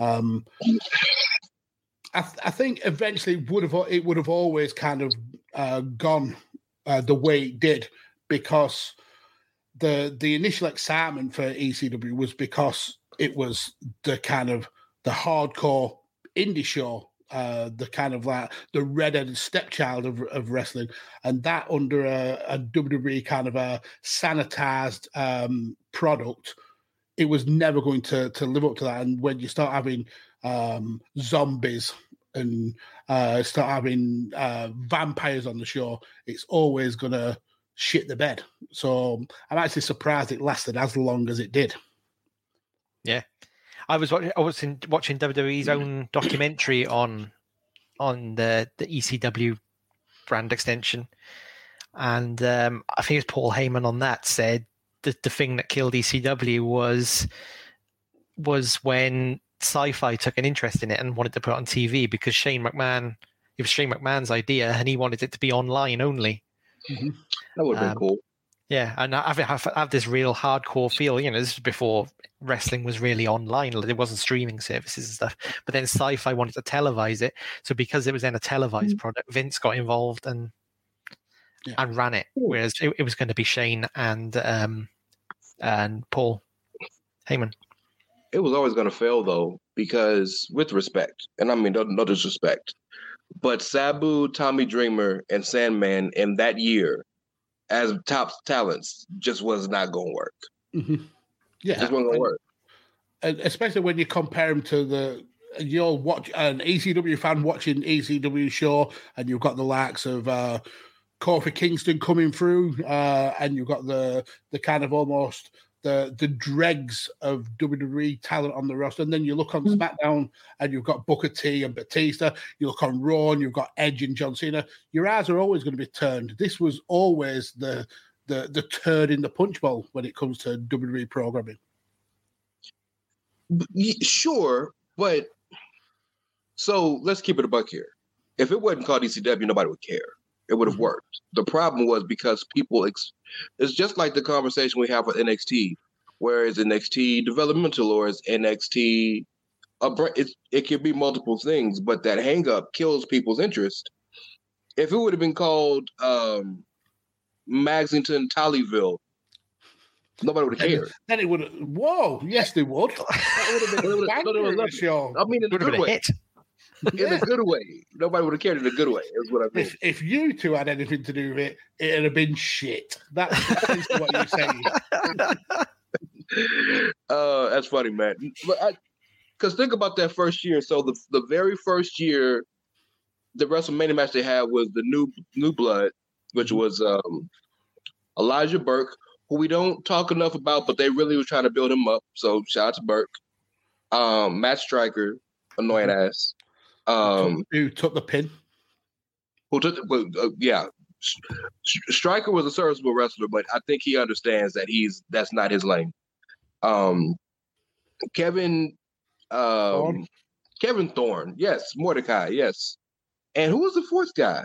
I think eventually it would have always kind of gone the way it did, because the initial excitement for ECW was because it was the kind of the hardcore indie show, the kind of like the redheaded stepchild of wrestling, and that under a WWE kind of a sanitized product, it was never going to live up to that. And when you start having zombies and start having vampires on the show, it's always going to shit the bed. So I'm actually surprised it lasted as long as it did. Yeah. I was watching WWE's own documentary on the ECW brand extension, and I think it was Paul Heyman on that said that the thing that killed ECW was when Sci-Fi took an interest in it and wanted to put it on TV, because it was Shane McMahon's idea, and he wanted it to be online only. Mm-hmm. That would have been cool. Yeah, and I have this real hardcore feel. You know, this is before wrestling was really online. It wasn't streaming services and stuff. But then Sci-Fi wanted to televise it. So because it was then a televised product, Vince got involved and ran it. Whereas it was going to be Shane and Paul Heyman. It was always going to fail, though, because with respect, and I mean no disrespect, but Sabu, Tommy Dreamer, and Sandman in that year as top talents just was not going to work. Mm-hmm. Yeah, just wasn't going to work. And especially when you compare them to you'll watch an ECW fan watching ECW show, and you've got the likes of Kofi Kingston coming through, and you've got the kind of almost the dregs of WWE talent on the roster. And then you look on SmackDown and you've got Booker T and Batista. You look on Raw and you've got Edge and John Cena. Your eyes are always going to be turned. This was always the turd in the punch bowl when it comes to WWE programming. Sure, but so let's keep it a buck here. If it wasn't called ECW, nobody would care. It would have worked. The problem was because people, it's just like the conversation we have with NXT, where is NXT developmental or is NXT, it could be multiple things, but that hang up kills people's interest. If it would have been called Maxington Tollyville, nobody would have cared. Then it would have, whoa, yes they would. That would have been a banger of the show. I mean, in a good way. In a good way. Nobody would have cared in a good way, is what I mean. If you two had anything to do with it, it'd have been shit. That's what you're saying. That's funny, man. Because think about that first year. So the very first year, the WrestleMania match they had was the New Blood, which was Elijah Burke, who we don't talk enough about, but they really was trying to build him up. So shout out to Burke. Matt Striker, annoying ass. Who took the pin? Stryker was a serviceable wrestler, but I think he understands that that's not his lane. Kevin Thorne, yes. Mordecai, yes. And who was the fourth guy?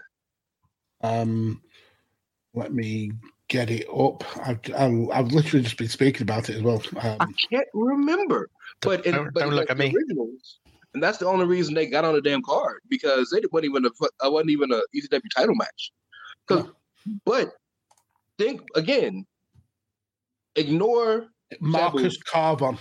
Let me get it up. I've literally just been speaking about it as well. I can't remember. But don't look at me. Originals, and that's the only reason they got on the damn card, because it wasn't even a ECW title match. No. But think again. Ignore Marcus Carbon.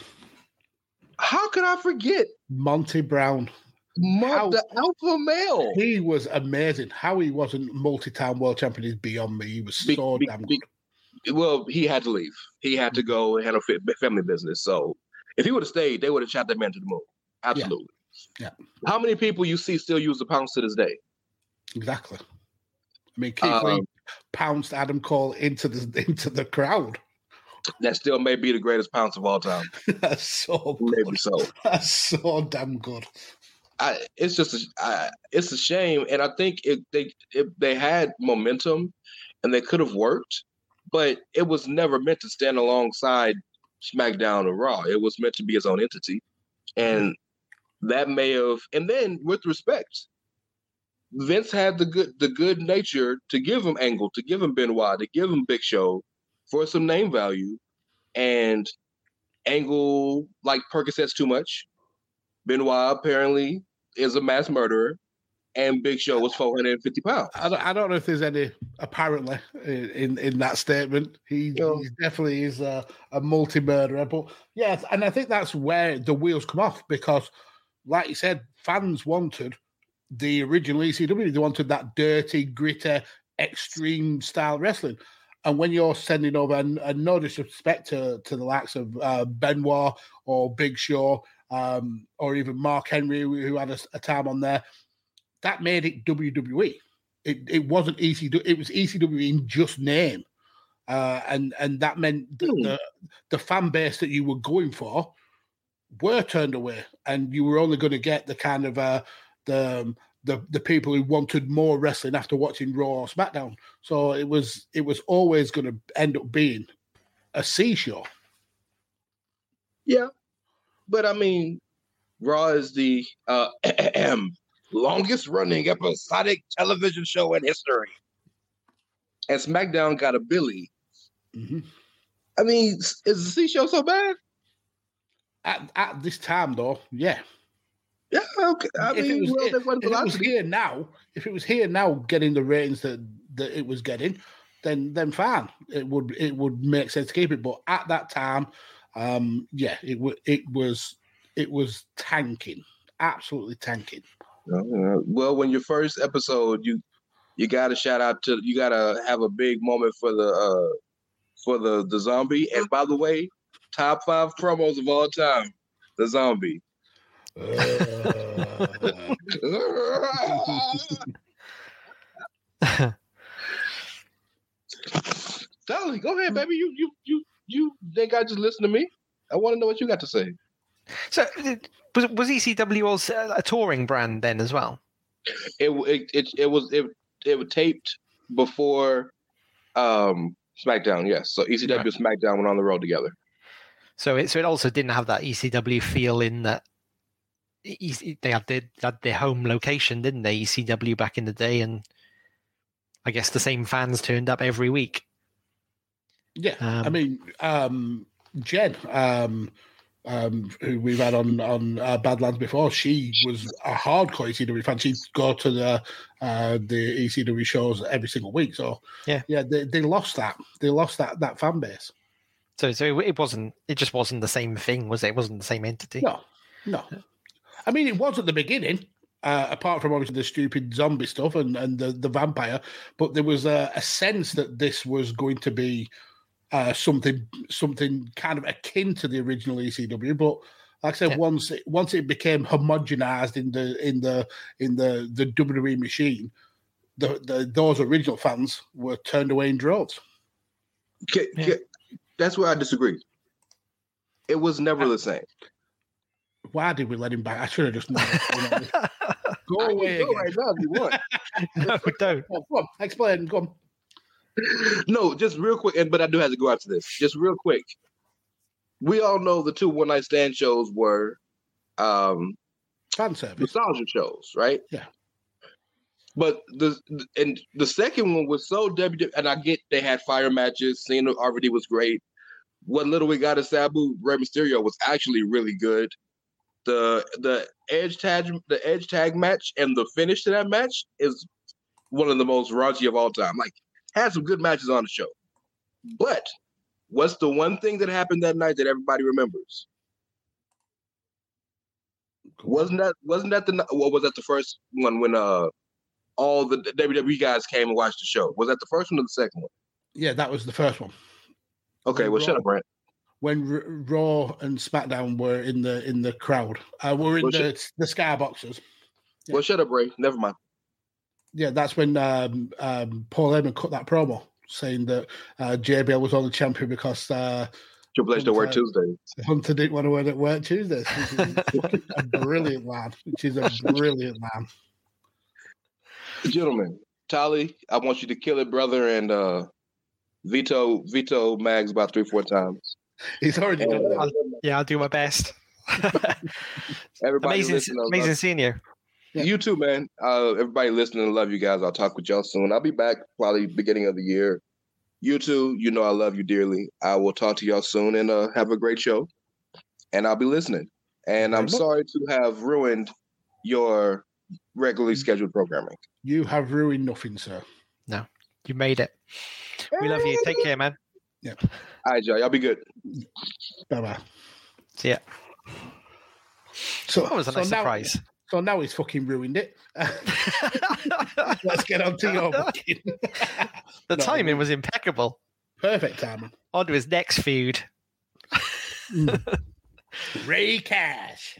How could I forget Monty Brown? The alpha male. He was amazing. How he wasn't multi-time world champion is beyond me. He was so damn good. Well, he had to leave. He had to go and handle family business. So if he would have stayed, they would have shot that man to the moon. Absolutely. Yeah. How many people you see still use the pounce to this day? Exactly. I mean, Keith Lee pounced Adam Cole into the crowd. That still may be the greatest pounce of all time. That's so good. Maybe so. That's so damn good. It's a shame, and I think if they had momentum, and they could have worked, but it was never meant to stand alongside SmackDown or Raw. It was meant to be its own entity, and that may have. And then, with respect, Vince had the good nature to give him Angle, to give him Benoit, to give him Big Show for some name value, and Angle like Percocets too much. Benoit apparently is a mass murderer, and Big Show was 450 pounds. I don't know if there's any apparently in that statement. He definitely is a multi-murderer, but yeah, and I think that's where the wheels come off, because, like you said, fans wanted the original ECW. They wanted that dirty, gritty, extreme style wrestling. And when you're sending over, and no disrespect to the likes of Benoit or Big Show, or even Mark Henry, who had a time on there, that made it WWE. It wasn't ECW. It was ECW in just name, and that meant the fan base that you were going for were turned away, and you were only going to get the kind of the people who wanted more wrestling after watching Raw or SmackDown. So it was always going to end up being a C show. Yeah. But I mean, Raw is the longest running episodic television show in history. And SmackDown got a Billy. Mm-hmm. I mean, is the C show so bad? At this time, though, yeah. Yeah, okay. If it was here now getting the ratings that it was getting, then fine. It would make sense to keep it. But at that time, it was tanking, absolutely tanking. Well, when your first episode, you got to shout out to, you got to have a big moment for the zombie. And by the way, top 5 promos of all time, the zombie. Dolly, go ahead, baby. You think I just listen to me? I want to know what you got to say. So, was ECW also a touring brand then as well? It was taped before SmackDown. Yes, so ECW and SmackDown went on the road together. So it also didn't have that ECW feel in that. They had their home location, didn't they? ECW back in the day, and I guess the same fans turned up every week. Yeah, I mean, Jen, who we've had on Badlands before, she was a hardcore ECW fan. She'd go to the ECW shows every single week. So yeah, they lost that. They lost that fan base. So it just wasn't the same thing, was it? It wasn't the same entity. No. I mean, it was at the beginning, apart from obviously the stupid zombie stuff and the vampire, but there was a sense that this was going to be something kind of akin to the original ECW. But like I said, once it became homogenized in the WWE machine, those original fans were turned away in droves. That's where I disagree. It was never the same. Why did we let him back? I should have just known. Go I away can go again. right now if you want. No, don't. Come on, explain. Go on. No, just real quick, but I do have to go after this. Just real quick. We all know the 2 one-night stand shows were Fan service. nostalgia shows, right? Yeah. But the second one was so WWE, and I get they had fire matches. Cena RVD was great. What little we got of Sabu, Rey Mysterio was actually really good. The edge tag match and the finish to that match is one of the most raunchy of all time. Like, had some good matches on the show. But what's the one thing that happened that night that everybody remembers? Wasn't that was that the first one when all the WWE guys came and watched the show? Was that the first one or the second one? Yeah, that was the first one. Okay, well, shut up, Brent. When Raw and SmackDown were in the crowd, were in the skyboxes. Yeah. Well, shut up, Ray. Never mind. Yeah, that's when Paul Heyman cut that promo saying that JBL was only champion because Triple H don't work Tuesdays. Hunter didn't want to work Tuesdays. Which is a brilliant man. Which is a brilliant man. Gentlemen, Tali, I want you to kill it, brother, and veto Mags about 3-4 times. He's already done that. I'll do my best. Everybody amazing seeing you. Yeah. You too, man. Everybody listening, I love you guys. I'll talk with y'all soon. I'll be back probably beginning of the year. You too, you know I love you dearly. I will talk to y'all soon and have a great show. And I'll be listening. And I'm sorry to have ruined your regularly scheduled programming. You have ruined nothing, sir. No, you made it. We love you. Take care, man. Yeah. All right, y'all. Y'all be good. Bye-bye. See ya. So that was a nice surprise. So now he's fucking ruined it. Let's get on to your booking. The timing was impeccable. Perfect timing. On to his next feud. Ray Cash.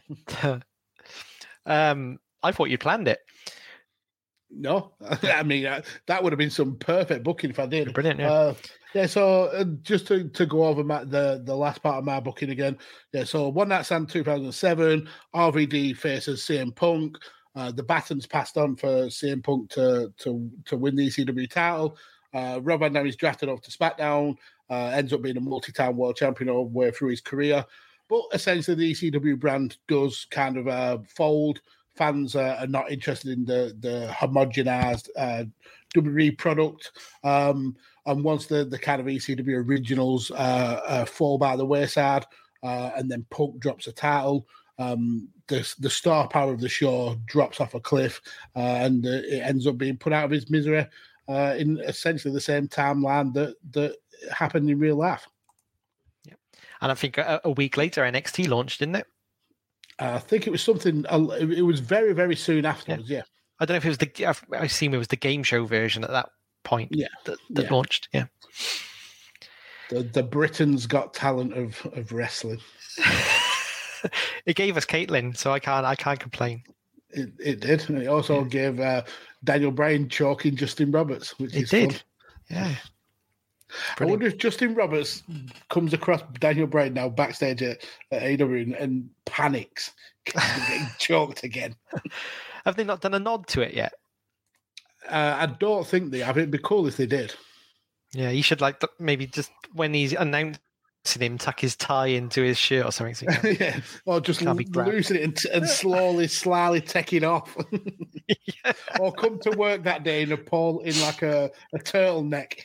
I thought you planned it. No, I mean that would have been some perfect booking if I did. Brilliant, yeah. So just to go over the last part of my booking again. Yeah, so One Night Stand 2007, RVD faces CM Punk. The baton's passed on for CM Punk to win the ECW title. Rob Van Dam is drafted off to SmackDown. Ends up being a multi-time world champion all the way through his career. But essentially, the ECW brand does kind of fold. Fans are not interested in the homogenized WWE product. And once the kind of ECW originals fall by the wayside, and then Punk drops a title, the star power of the show drops off a cliff, and it ends up being put out of his misery in essentially the same timeline that happened in real life. Yeah, and I think a week later NXT launched, didn't it? I think it was something. It was very, very soon afterwards. Yeah. I don't know if it was I assume it was the game show version at that point. Yeah, that launched. Yeah. The Britain's Got Talent of wrestling. It gave us Caitlyn, so I can't complain. It did. And it also gave Daniel Bryan choking Justin Roberts, which is did. Fun. Yeah. Brilliant. I wonder if Justin Roberts comes across Daniel Bryan now backstage at AEW and panics because he's getting choked again. Have they not done a nod to it yet? I don't think they have. It'd be cool if they did. Yeah, he should maybe just when he's announcing him, tuck his tie into his shirt or something. So yeah, or just loosen it and slowly, slyly take it off. Yeah. Or come to work that day in a turtleneck.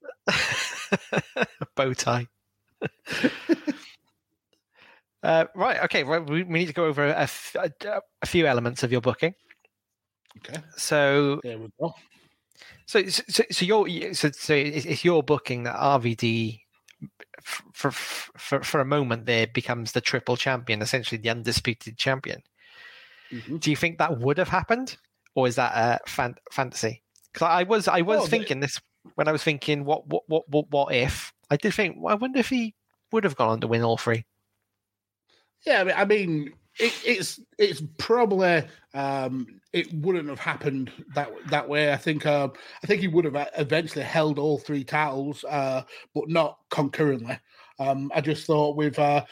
Bow tie. Right. Okay. Well, we need to go over a few elements of your booking. Okay. So there we go. So it's your booking that RVD for a moment there becomes the triple champion, essentially the undisputed champion. Mm-hmm. Do you think that would have happened, or is that a fantasy? Because I was thinking this when I was thinking what if I did think I wonder if he would have gone on to win all three. Yeah, I mean it's probably it wouldn't have happened that way. I think he would have eventually held all three titles, but not concurrently. I just thought with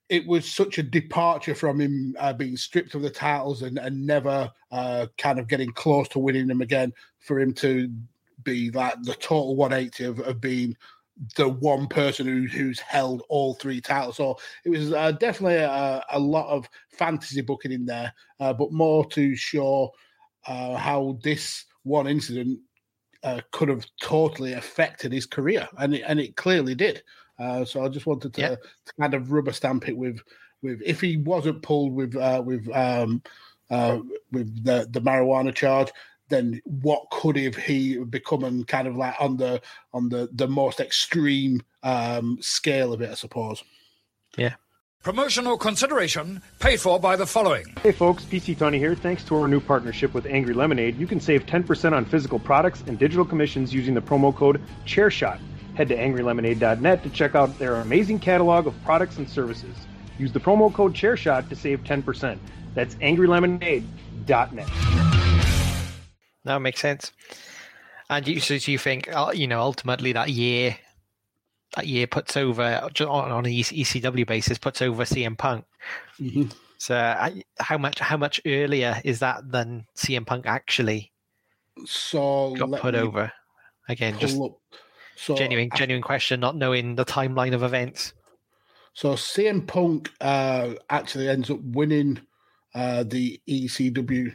it was such a departure from him being stripped of the titles and never kind of getting close to winning them again, for him to be like the total 180 of being the one person who's held all 3 titles. So it was definitely a lot of fantasy booking in there, but more to show how this one incident could have totally affected his career, and it clearly did. So I just wanted to kind of rubber stamp it with if he wasn't pulled with the marijuana charge, then what could have he become, and kind of like on the most extreme scale of it, I suppose. Yeah. Promotional consideration paid for by the following. Hey folks, PC Tony here. Thanks to our new partnership with Angry Lemonade, you can save 10% on physical products and digital commissions using the promo code ChairShot. Head to angrylemonade.net to check out their amazing catalog of products and services. Use the promo code ChairShot to save 10%. That's angrylemonade.net. That makes sense. And you think, ultimately that year puts over, on an ECW basis, puts over CM Punk. Mm-hmm. So how much earlier is that than CM Punk actually got put over? Again, just genuine question, not knowing the timeline of events. So CM Punk actually ends up winning the ECW.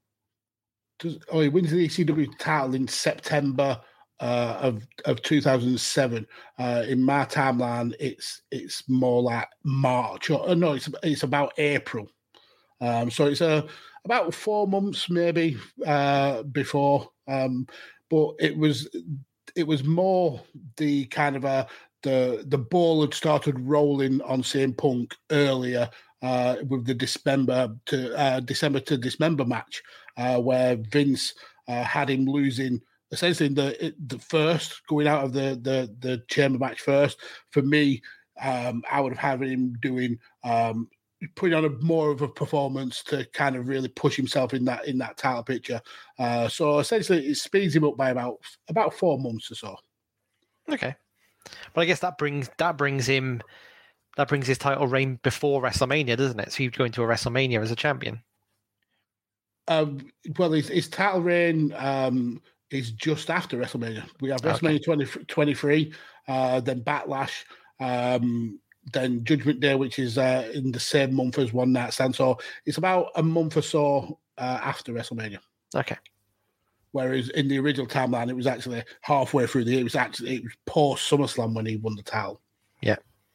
He wins the ECW title in September of 2007. In my timeline, it's more like March, it's about April. So it's about 4 months maybe before. But it was more the kind of the ball had started rolling on CM Punk earlier with the December to Dismember match, where Vince had him losing essentially the first, going out of the chamber match first. For me, I would have had him doing putting on more of a performance to kind of really push himself in that title picture. So essentially, it speeds him up by about 4 months or so. Okay, but I guess that brings his title reign before WrestleMania, doesn't it? So he'd go into a WrestleMania as a champion. Well, his title reign is just after WrestleMania. We have WrestleMania 23, then Backlash, then Judgment Day, which is in the same month as One Night Stand. So it's about a month or so after WrestleMania. Okay. Whereas in the original timeline, it was actually halfway through the year. It was post SummerSlam when he won the title. Yeah.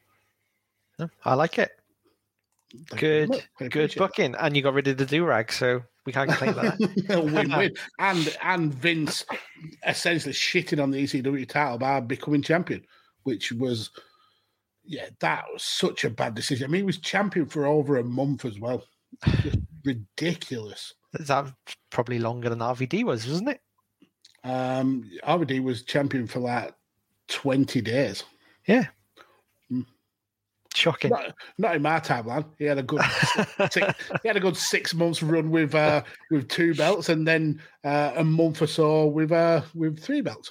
I like it. Good booking. And you got rid of the do-rag, so we can't complain about that. Win-win. And Vince essentially shitting on the ECW title by becoming champion, which was, that was such a bad decision. I mean, he was champion for over a month as well. Just ridiculous. That probably longer than RVD was, wasn't it? RVD was champion for like 20 days. Yeah. Shocking. Not in my timeline. He had a good 6 months run with 2 belts, and then a month or so with 3 belts.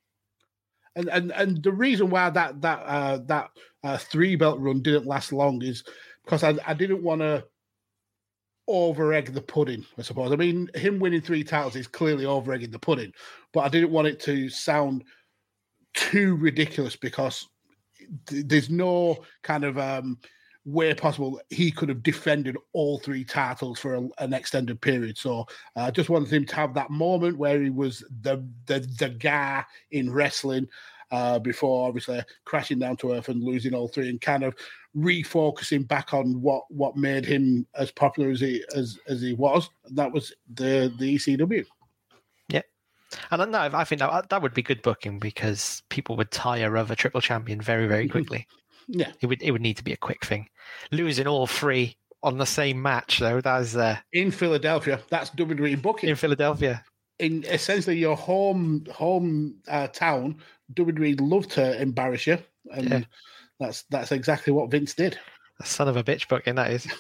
And the reason why that 3 belt run didn't last long is because I didn't want to over egg the pudding, I suppose. I mean, him winning 3 titles is clearly over egging the pudding, but I didn't want it to sound too ridiculous, because there's no kind of way possible he could have defended all 3 titles for an extended period. So I just wanted him to have that moment where he was the guy in wrestling before obviously crashing down to earth and losing all 3, and kind of refocusing back on what made him as popular as he was. And that was the ECW. Yeah. And no, I think that would be good booking, because people would tire of a triple champion very, very quickly. Yeah. It would need to be a quick thing. Losing all 3 on the same match, though, that's in Philadelphia. That's WWE booking. In Philadelphia. In essentially your home town, WWE love to embarrass you. And that's exactly what Vince did. A son of a bitch booking, that is.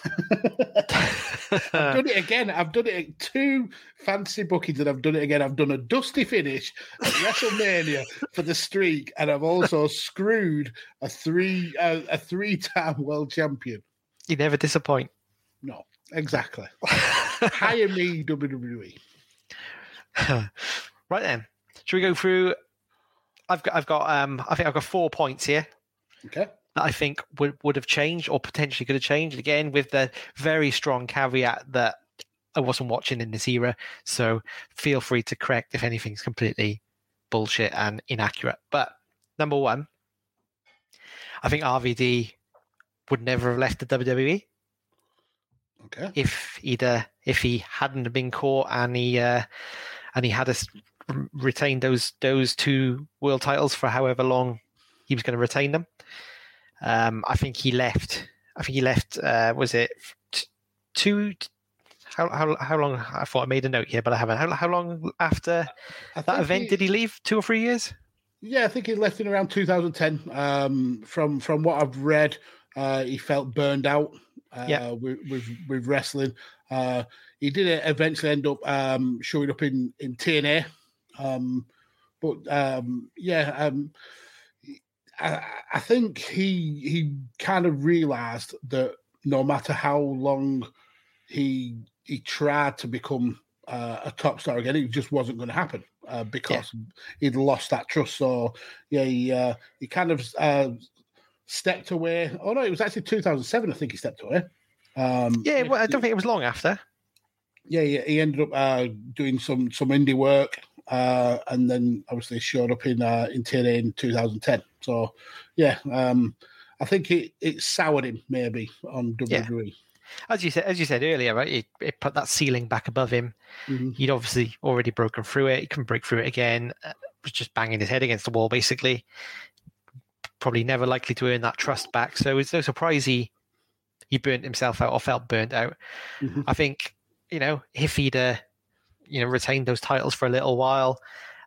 I've done it again. I've done it at 2 fantasy bookings, and I've done it again. I've done a dusty finish at WrestleMania for the streak, and I've also screwed a 3-time world champion. You never disappoint. No, exactly. Hire me, WWE. Right then, should we go through? I think I've got 4 points here. Okay. That I think would have changed or potentially could have changed, again with the very strong caveat that I wasn't watching in this era, so feel free to correct if anything's completely bullshit and inaccurate. But number 1, I think RVD would never have left the WWE. Okay. If he hadn't been caught and he had us retain those 2 world titles for however long he was going to retain them. I think he left. Was it 2? How long? I thought I made a note here, but I haven't. How long after that event did he leave? 2 or 3 years? Yeah, I think he left in around 2010. From what I've read, he felt burned out with wrestling. He did eventually end up showing up in TNA, I think he kind of realised that no matter how long he tried to become a top star again, it just wasn't going to happen because he'd lost that trust. So he kind of stepped away. Oh no, it was actually 2007. I think he stepped away. I don't think it was long after. Yeah, he ended up doing some indie work. And then obviously showed up in TNA in 2010. So, I think it soured him maybe on WWE. As you said earlier, right? It put that ceiling back above him. Mm-hmm. He'd obviously already broken through it. He couldn't break through it again. Was just banging his head against the wall, basically. Probably never likely to earn that trust back. So it's no surprise he burnt himself out or felt burnt out. Mm-hmm. I think if he'd retained those titles for a little while,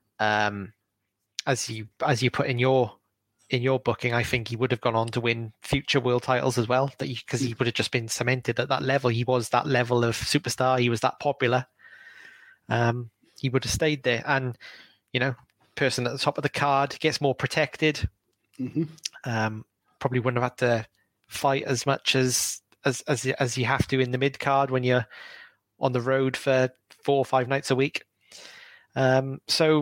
as you put in your booking, I think he would have gone on to win future world titles as well. Because he would have just been cemented at that level. He was that level of superstar. He was that popular. He would have stayed there, and person at the top of the card gets more protected. Mm-hmm. Probably wouldn't have had to fight as much as you have to in the mid card when you're on the road for 4 or 5 nights a week. Well,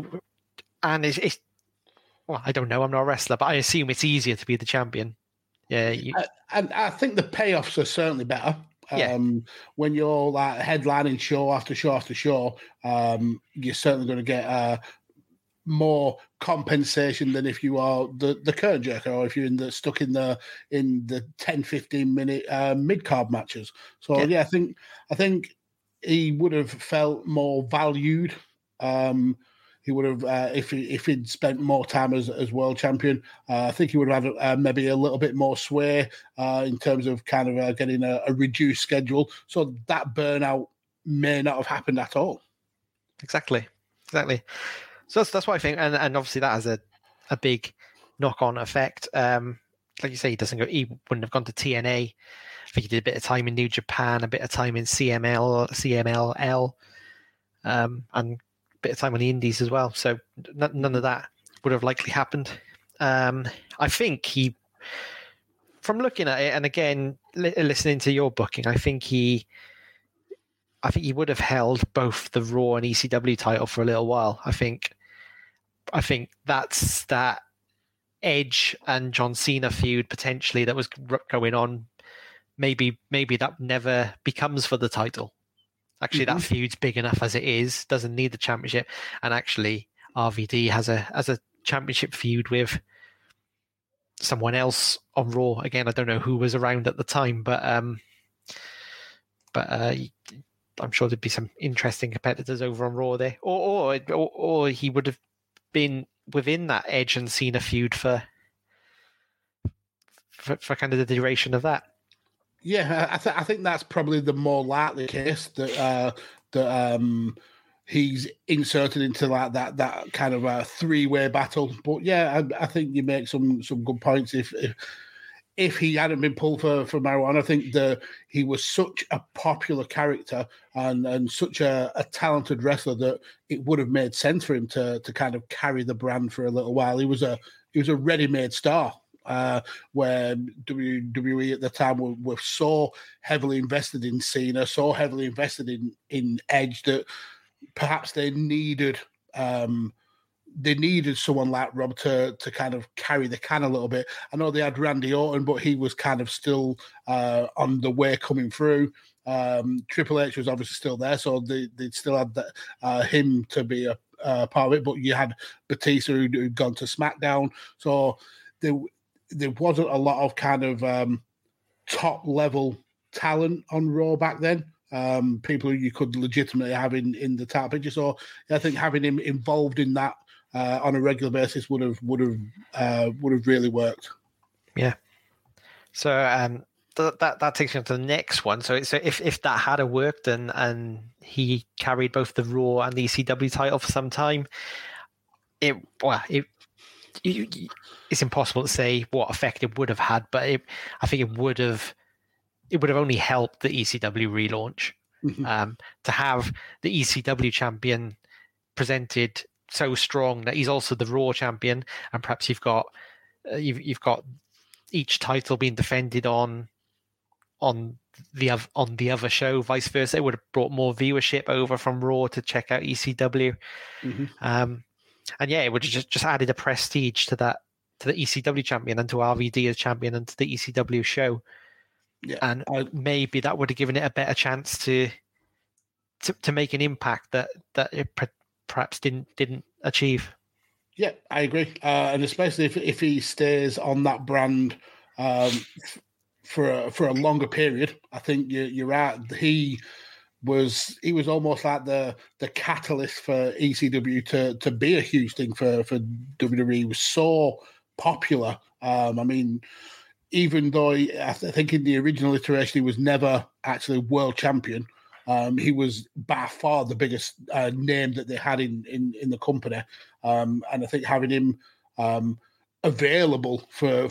I don't know. I'm not a wrestler, but I assume it's easier to be the champion. Yeah, and I think the payoffs are certainly better. When you're like headlining show after show after show, you're certainly going to get more compensation than if you are the curtain jerker or if you're stuck in the 10-15 minute mid card matches. So I think he would have felt more valued. He would have, if he'd spent more time as world champion, I think he would have had maybe a little bit more sway in terms of kind of getting a reduced schedule. So that burnout may not have happened at all. Exactly. So that's what I think, and obviously that has a big knock-on effect. Like you say, he wouldn't have gone to TNA. I think he did a bit of time in New Japan, a bit of time in CMLL, and a bit of time on the Indies as well. So none of that would have likely happened. I think from looking at it, and again listening to your booking, I think he would have held both the Raw and ECW title for a little while. I think that's that Edge and John Cena feud potentially that was going on. Maybe that never becomes for the title. Actually, that feud's big enough as it is, doesn't need the championship. And actually, RVD has a championship feud with someone else on Raw. Again, I don't know who was around at the time, but I'm sure there'd be some interesting competitors over on Raw there. Or he would have been within that Edge and Cena feud for kind of the duration of that. Yeah, I think that's probably the more likely case that he's inserted into like that kind of a 3-way battle. But yeah, I think you make some good points. If he hadn't been pulled for marijuana, I think he was such a popular character and such a talented wrestler that it would have made sense for him to kind of carry the brand for a little while. He was a ready-made star. where WWE at the time were so heavily invested in Cena, so heavily invested in Edge that perhaps they needed someone like Rob to kind of carry the can a little bit. I know they had Randy Orton, but he was kind of still on the way coming through. Triple H was obviously still there, so they still had him to be a part of it. But you had Batista who'd gone to SmackDown, so there wasn't a lot of kind of top level talent on Raw back then. People who you could legitimately have in the top picture. So I think having him involved in that on a regular basis would have really worked. Yeah. So that takes me to the next one. So if that had worked and he carried both the Raw and the ECW title for some time, it's impossible to say what effect it would have had, but I think it would have only helped the ECW relaunch. To have the ECW champion presented so strong that he's also the Raw champion, and perhaps you've got each title being defended on the other show, vice versa. It would have brought more viewership over from Raw to check out ECW. And yeah, it would have just added a prestige to the ECW champion and to RVD as champion and to the ECW show. Yeah, and maybe that would have given it a better chance to make an impact that it perhaps didn't achieve. Yeah, I agree, and especially if he stays on that brand for a longer period. I think you're right. He was almost like the catalyst for ECW to be a huge thing for WWE. He was so popular. I mean, even though I think in the original iteration he was never actually world champion, he was by far the biggest name that they had in the company, and I think having him available for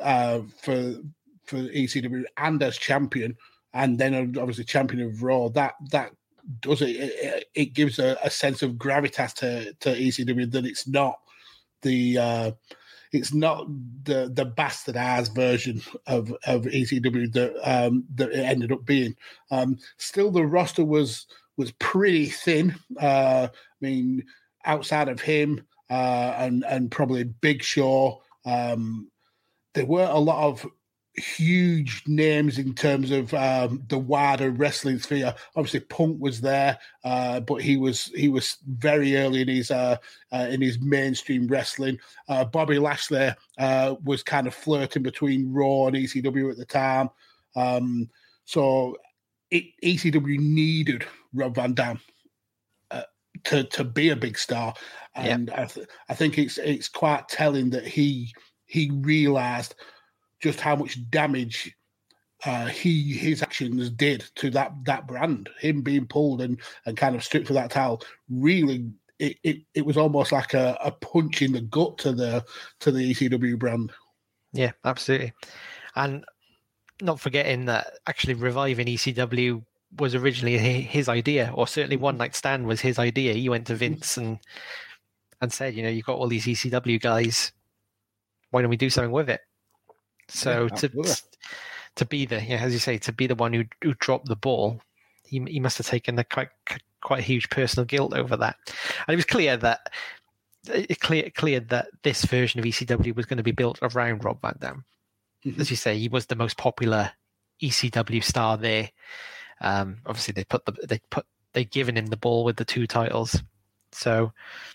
ECW and as champion, and then obviously champion of Raw, that does it. It gives a sense of gravitas to ECW that it's not the bastardized version of ECW that it ended up being. Still, the roster was pretty thin. I mean, outside of him and probably Big Show, there weren't a lot of huge names in terms of the wider wrestling sphere. Obviously, Punk was there, but he was very early in his mainstream wrestling. Bobby Lashley was kind of flirting between Raw and ECW at the time. So ECW needed Rob Van Dam to be a big star, and I think it's quite telling that he realized just how much damage his actions did to that brand. Him being pulled and kind of stripped for that title, really, it was almost like a punch in the gut to the ECW brand. Yeah, absolutely. And not forgetting that actually reviving ECW was originally his idea, or certainly One Night Stand was his idea. He went to Vince and said, you've got all these ECW guys, why don't we do something with it? So to be as you say, to be the one who dropped the ball, he must have taken quite huge personal guilt over that. And it was clear that this version of ECW was going to be built around Rob Van Dam. As you say, he was the most popular ECW star there. Obviously, they'd given him the ball with the 2 titles. So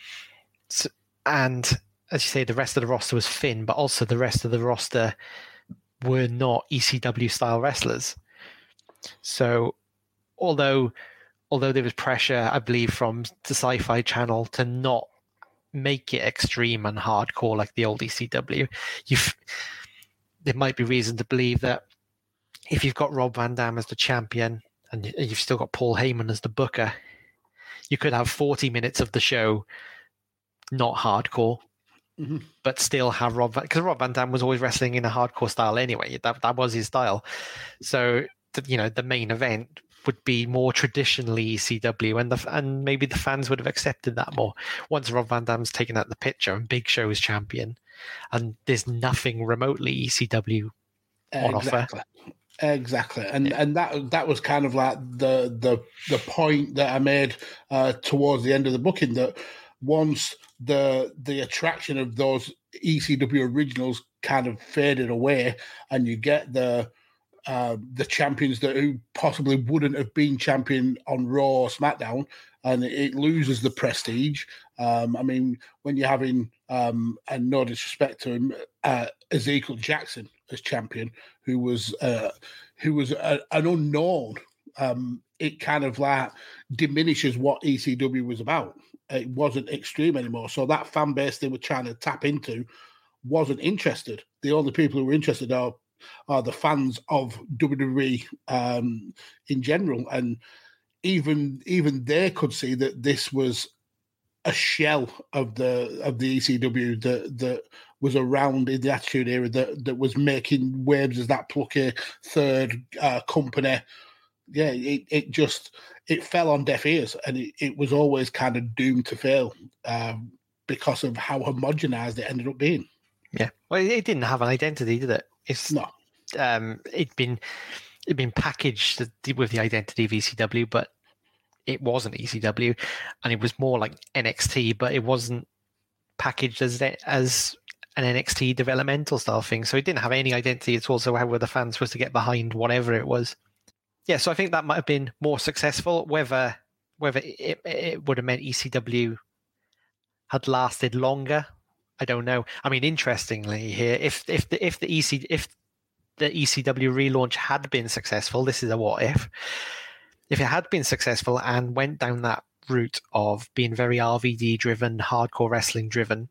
and as you say, the rest of the roster was thin, but also the rest of the roster were not ECW style wrestlers. So although there was pressure, I believe, from the Sci-Fi Channel to not make it extreme and hardcore like the old ECW, there might be reason to believe that if you've got Rob Van Dam as the champion and you've still got Paul Heyman as the booker, you could have 40 minutes of the show not hardcore, but still have because Rob Van Dam was always wrestling in a hardcore style anyway. That was his style. So, the main event would be more traditionally ECW, and maybe the fans would have accepted that more. Once Rob Van Dam's taken out the picture and Big Show is champion, and there's nothing remotely ECW on offer. Exactly, and that was kind of like the point that I made towards the end of the booking, that once the attraction of those ECW originals kind of faded away, and you get the champions who possibly wouldn't have been champion on Raw or SmackDown, and it loses the prestige. I mean, when you're having, and no disrespect to him, Ezekiel Jackson as champion, who was an unknown, it kind of like diminishes what ECW was about. It wasn't extreme anymore. So that fan base they were trying to tap into wasn't interested. The only people who were interested are the fans of WWE in general, and even they could see that this was a shell of the ECW that was around in the Attitude Era, that was making waves as that plucky third company. Yeah, it fell on deaf ears, and it was always kind of doomed to fail because of how homogenized it ended up being. Yeah, well, it didn't have an identity, did it? No. It'd been packaged with the identity of ECW, but it wasn't ECW, and it was more like NXT, but it wasn't packaged as an NXT developmental style thing. So it didn't have any identity at all. So how were the fans supposed to get behind whatever it was? Yeah, so I think that might have been more successful. Whether it would have meant ECW had lasted longer, I don't know. I mean, interestingly here, if the ECW relaunch had been successful, this is a what if. If it had been successful and went down that route of being very RVD driven, hardcore wrestling driven,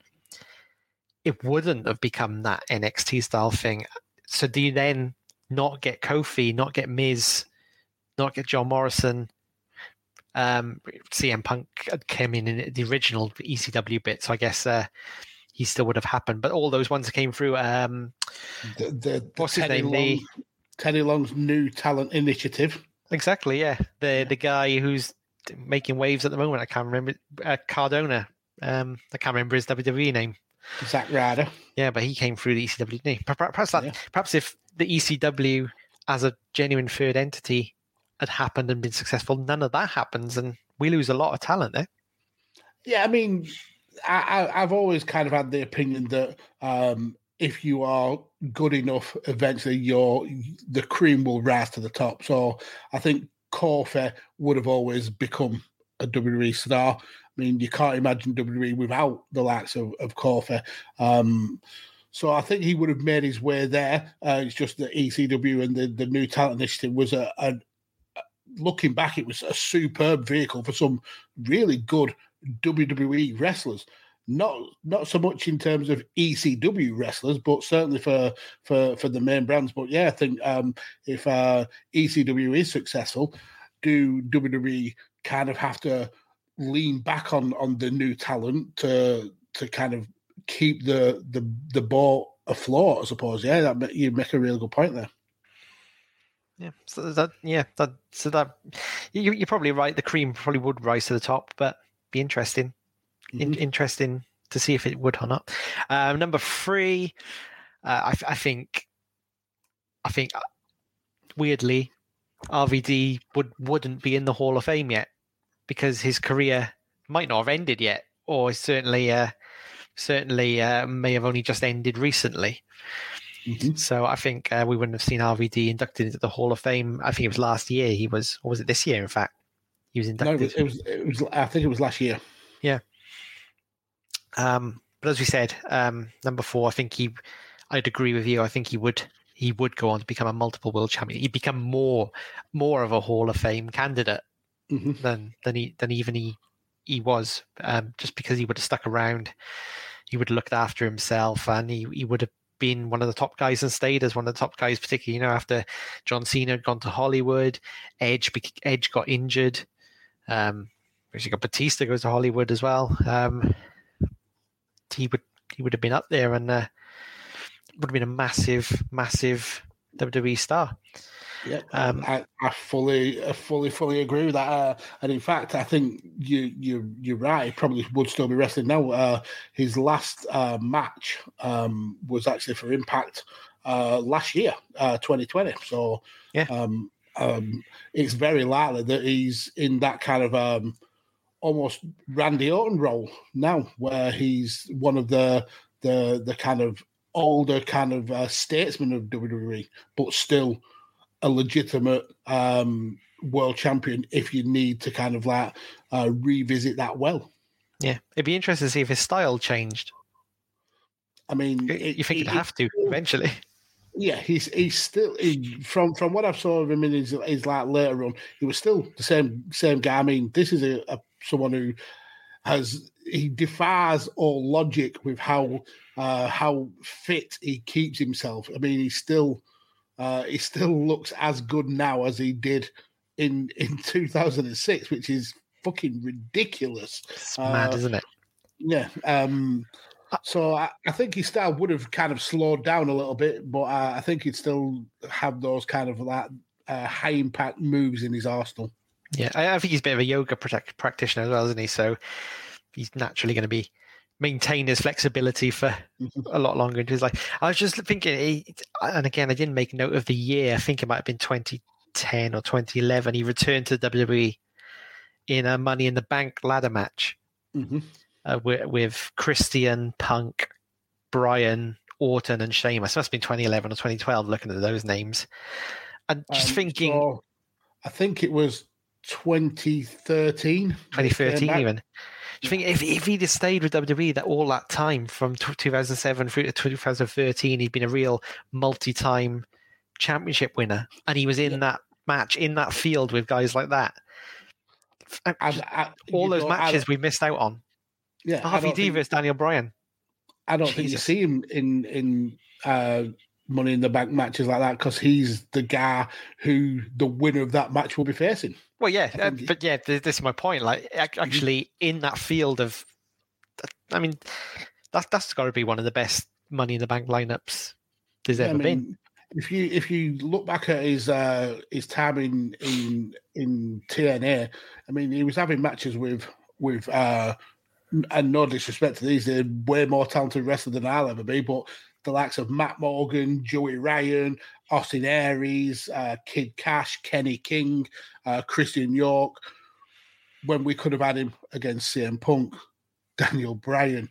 it wouldn't have become that NXT style thing. So do you then not get Kofi, not get Miz, not get John Morrison? CM Punk came in the original ECW bit, so I guess he still would have happened. But all those ones that came through, what's his name? Teddy Long's New Talent Initiative. Exactly, yeah. The guy who's making waves at the moment, I can't remember, Cardona. I can't remember his WWE name. Zack Ryder. Yeah, but he came through the ECW, didn't he? Perhaps if the ECW as a genuine third entity had happened and been successful, none of that happens, and we lose a lot of talent there. Yeah, I mean, I've always kind of had the opinion that if you are good enough, eventually the cream will rise to the top. So I think Kofi would have always become a WWE star. I mean, you can't imagine WWE without the likes of Kofi. So I think he would have made his way there. It's just that ECW and the New Talent Initiative was looking back, it was a superb vehicle for some really good WWE wrestlers. Not so much in terms of ECW wrestlers, but certainly for the main brands. But yeah, I think if ECW is successful, do WWE kind of have to lean back on the new talent to kind of keep the boat afloat, I suppose. Yeah, you make a really good point there. Yeah, you're probably right. The cream probably would rise to the top, but be interesting. Interesting to see if it would or not. Number 3, I think weirdly, RVD wouldn't be in the Hall of Fame yet because his career might not have ended yet, or certainly may have only just ended recently. Mm-hmm. So I think we wouldn't have seen RVD inducted into the Hall of Fame. I think it was last year. Or was it this year? In fact, he was inducted. No, it was. I think it was last year. Yeah. But as we said, number 4, I think I'd agree with you. I think he would go on to become a multiple world champion. He'd become more of a Hall of Fame candidate than he was, just because he would have stuck around. He would have looked after himself, and he would have been one of the top guys and stayed as one of the top guys, particularly, after John Cena had gone to Hollywood, Edge got injured. Actually got Batista goes to Hollywood as well. He would have been up there and would have been a massive WWE star. Yeah, I fully agree with that. And in fact, I think you're right. He probably would still be wrestling now. His last match was actually for Impact last year, 2020. So yeah, it's very likely that he's in that kind of almost Randy Orton role now, where he's one of the kind of older kind of statesmen of WWE, but still a legitimate world champion if you need to kind of like revisit that well. Yeah, it'd be interesting to see if his style changed. I mean, you think he'd have to eventually. Yeah, he's still from what I've saw of him in his like later run, he was still the same guy. I mean, this is a someone who he defies all logic with how fit he keeps himself. I mean, he still looks as good now as he did in 2006, which is fucking ridiculous. It's mad, isn't it? Yeah. So I think his style would have kind of slowed down a little bit, but I think he'd still have those kind of like high impact moves in his arsenal. Yeah, I think he's a bit of a yoga practitioner as well, isn't he? So he's naturally going to maintain his flexibility for a lot longer into his life. I was just thinking, and again, I didn't make note of the year. I think it might have been 2010 or 2011. He returned to WWE in a Money in the Bank ladder match with Christian, Punk, Bryan, Orton, and Sheamus. It must have been 2011 or 2012, looking at those names. And just thinking... So I think it was 2013. 2013 even. I think if he'd have stayed with WWE all that time, from 2007 through to 2013, he'd been a real multi-time championship winner, and he was in that match, in that field with guys like that. All those matches we missed out on. Yeah, RVD versus Daniel Bryan. I don't think you see him in Money in the Bank matches like that, because he's the guy who the winner of that match will be facing. Well, yeah, but yeah, this is my point. Like, actually, in that field of, I mean, that's got to be one of the best Money in the Bank lineups there's ever been. If you look back at his time in TNA, I mean, he was having matches with and no disrespect to these, they're way more talented wrestlers than I'll ever be, but the likes of Matt Morgan, Joey Ryan, Austin Aries, Kid Cash, Kenny King, Christian York, when we could have had him against CM Punk, Daniel Bryan,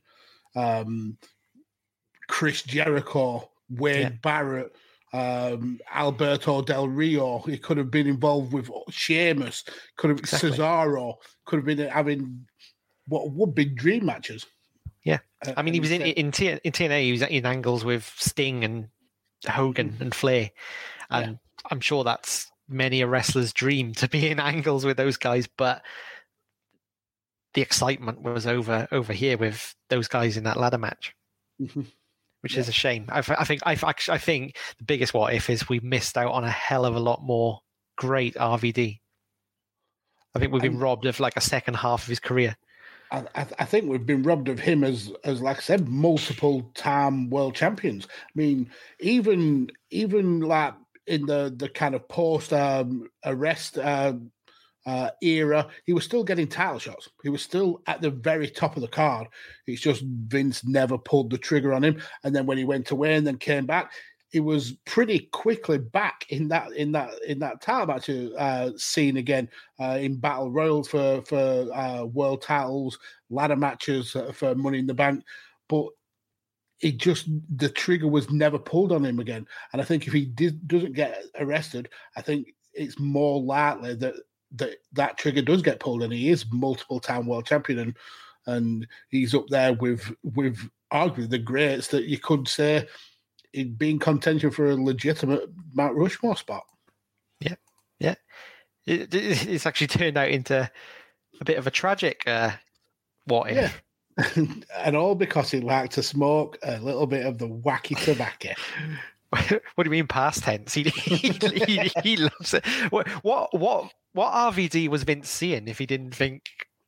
Chris Jericho, Wade Barrett, Alberto Del Rio. He could have been involved with Sheamus, could have Cesaro, could have been having what would be dream matches. Yeah, I mean, he was in TNA. He was in angles with Sting and Hogan and Flair, and I'm sure that's many a wrestler's dream to be in angles with those guys. But the excitement was over here with those guys in that ladder match, which is a shame. I think the biggest what if is we missed out on a hell of a lot more great RVD. I think we've been robbed of like a second half of his career. I think we've been robbed of him as like I said, multiple time world champions. I mean, even like in the kind of post arrest era, he was still getting title shots. He was still at the very top of the card. It's just Vince never pulled the trigger on him. And then when he went away and then came back, he was pretty quickly back in that title match scene again, in battle royals for world titles, ladder matches for Money in the Bank, but the trigger was never pulled on him again. And I think if he doesn't get arrested, I think it's more likely that trigger does get pulled, and he is multiple time world champion, and he's up there with arguably the greats that you could say he'd be in contention for a legitimate Mount Rushmore spot. Yeah. It's actually turned out into a bit of a tragic what if. Yeah. And all because he liked to smoke a little bit of the wacky tobacco. What do you mean past tense? He loves it. What RVD was Vince seeing if he didn't think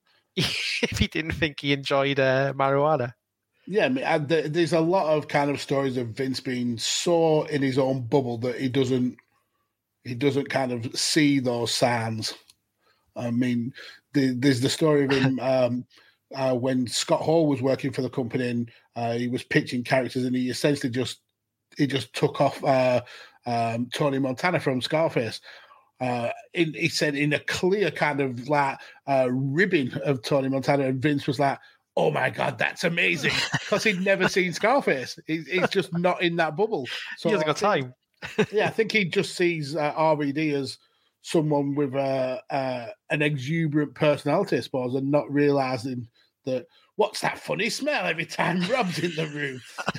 he enjoyed marijuana? Yeah, I mean, there's a lot of kind of stories of Vince being so in his own bubble that he doesn't he doesn't kind of see those signs. I mean, there's the story of him when Scott Hall was working for the company, and he was pitching characters, and he essentially just took off Tony Montana from Scarface. He said in a clear kind of like ribbing of Tony Montana, and Vince was like, "Oh my God, that's amazing," because he'd never seen Scarface. He's just not in that bubble. So he hasn't got time. Yeah, I think he just sees RVD as someone with an exuberant personality, I suppose, and not realizing that what's that funny smell every time Rob's in the room.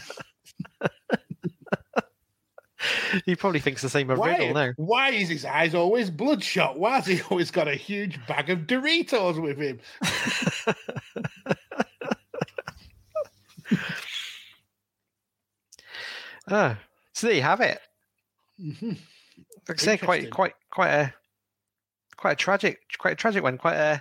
He probably thinks the same of Riddle now. Why is his eyes always bloodshot? Why has he always got a huge bag of Doritos with him? So there you have it. Mm-hmm. Like I say, quite a tragic one.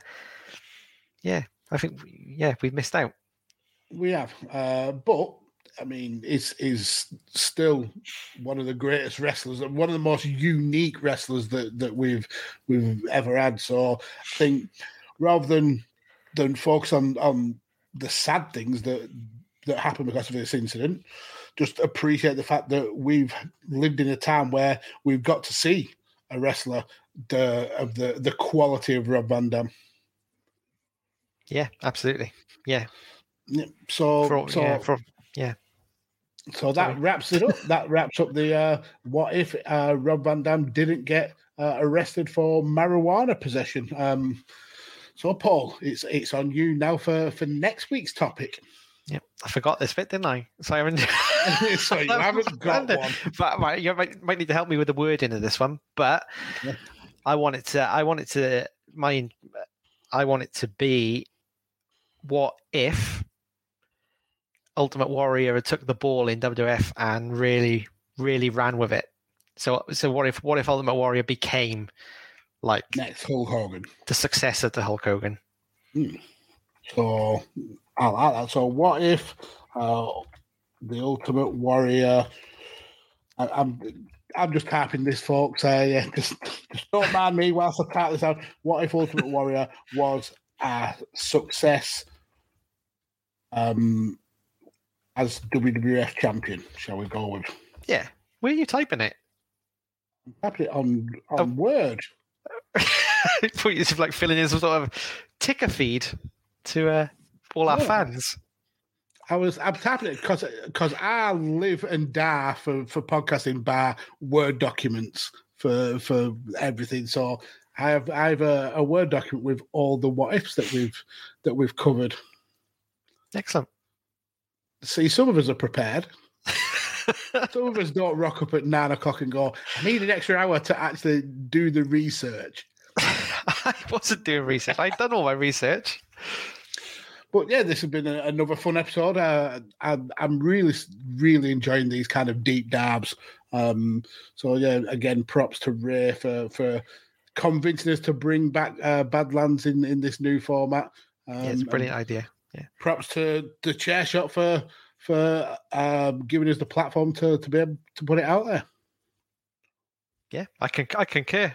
I think we've missed out. We have, but I mean, is still one of the greatest wrestlers and one of the most unique wrestlers that we've ever had. So I think rather than focus on the sad things that happened because of this incident, just appreciate the fact that we've lived in a time where we've got to see a wrestler of the quality of Rob Van Dam. Yeah, absolutely. Yeah. So that wraps it up. That wraps up the what if Rob Van Dam didn't get arrested for marijuana possession. So Paul, it's on you now for next week's topic. Yeah, I forgot this bit, didn't I? So you haven't got one. But you might need to help me with the wording of this one. But yeah. I want it to be, what if Ultimate Warrior had took the ball in WWF and really, really ran with it? So what if Ultimate Warrior became like next Hulk Hogan, the successor to Hulk Hogan? So I like that. So what if the Ultimate Warrior? I'm just typing this, folks. Just don't mind me whilst I type this out. What if Ultimate Warrior was a success as WWF champion? Shall we go with? Yeah. Where are you typing it? I'm typing it on Word. It's like filling in some sort of ticker feed to all our fans. I'm typing it because I live and die for podcasting by Word documents for everything. So I have a Word document with all the what ifs that we've covered. Excellent. See, some of us are prepared. Some of us don't rock up at 9 o'clock and go, I need an extra hour to actually do the research. I wasn't doing research. I'd done all my research. But yeah, this has been another fun episode. I'm really, really enjoying these kind of deep dives. So yeah, again, props to Ray for convincing us to bring back Badlands in this new format. It's a brilliant idea. Yeah. Props to the Chair Shot for giving us the platform to be able to put it out there. Yeah, I concur.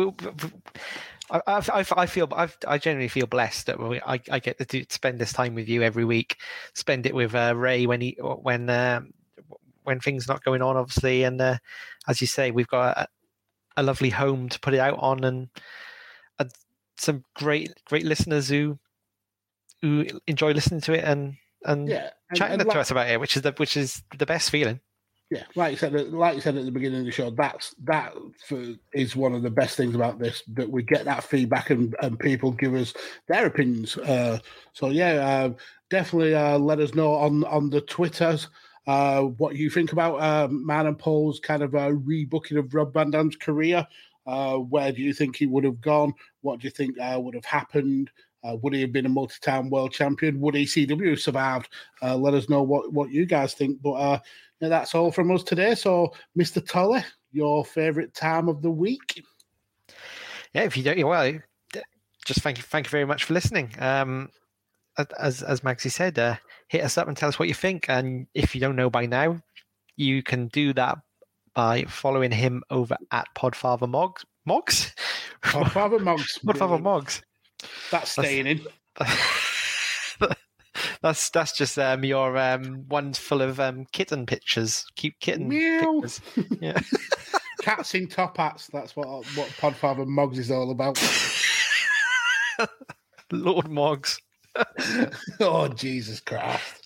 I genuinely feel blessed that I get to spend this time with you every week. Spend it with Ray when things are not going on, obviously, and as you say, we've got a lovely home to put it out on, and some great listeners who enjoy listening to it and chatting to us about it, which is the best feeling. Yeah, like you said at the beginning of the show, that is one of the best things about this, that we get that feedback and people give us their opinions. So yeah, definitely let us know on the Twitters what you think about Man and Paul's kind of rebooking of Rob Van Dam's career. Where do you think he would have gone? What do you think would have happened? Would he have been a multi-time world champion? Would ECW have survived? Let us know what you guys think. But that's all from us today. So, Mr. Tolley, your favourite time of the week? Yeah, if you don't, well, just thank you very much for listening. As Maxie said, hit us up and tell us what you think. And if you don't know by now, you can do that by following him over at Podfather Moggs. Podfather Moggs. Podfather Moggs. That's staying in. That's just your ones full of kitten pictures. Cute kitten pictures. Yeah. Cats in top hats. That's what Podfather Moggs is all about. Lord Moggs. Oh, Jesus Christ.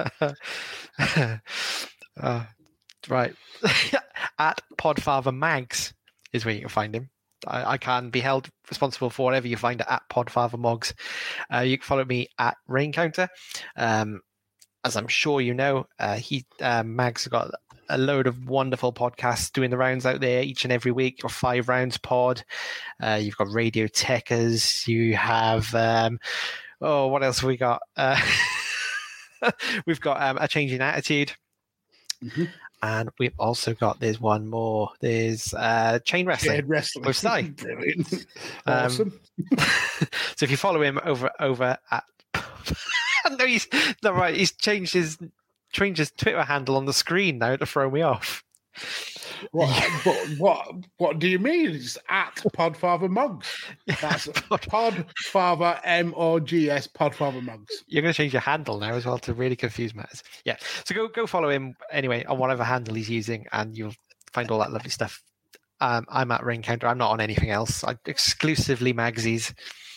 Right. At Podfather Mags is where you can find him. I can be held responsible for whatever you find at Podfather Moggs. You can follow me at Raincounter. As I'm sure you know, Mags has got a load of wonderful podcasts doing the rounds out there each and every week. Or 5 Rounds Pod. You've got Radio Techers. You have what else have we got? We've got A Changing Attitude. Mm-hmm. And we've also got, there's one more. There's Chain Wrestling. Chain Wrestling. With Sty. Brilliant. Awesome. So if you follow him over at... No, he's not right. He's changed his Twitter handle on the screen now to throw me off. What do you mean? It's at Podfather Moggs. That's Podfather Moggs. Podfather Moggs. You're going to change your handle now as well to really confuse matters. Yeah. So go follow him anyway on whatever handle he's using, and you'll find all that lovely stuff. I'm at Raincounter. I'm not on anything else. I'm exclusively Magsies.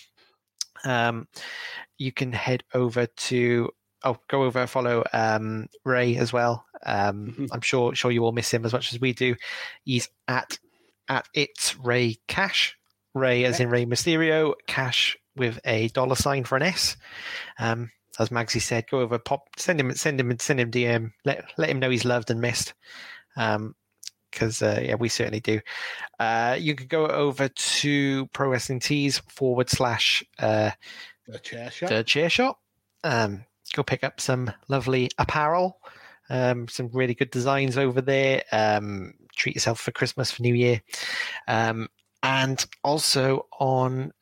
You can head over to go over and follow Ray as well. I'm sure you all miss him as much as we do. He's at It's Ray Cash. Ray as in Ray Mysterio, Cash with a $sign for an S. As Magsy said, go over, send him DM, let him know he's loved and missed. Because we certainly do. You could go over to Pro Wrestling Tees / The Chair Shot. Go pick up some lovely apparel, some really good designs over there. Treat yourself for Christmas, for New Year. And also on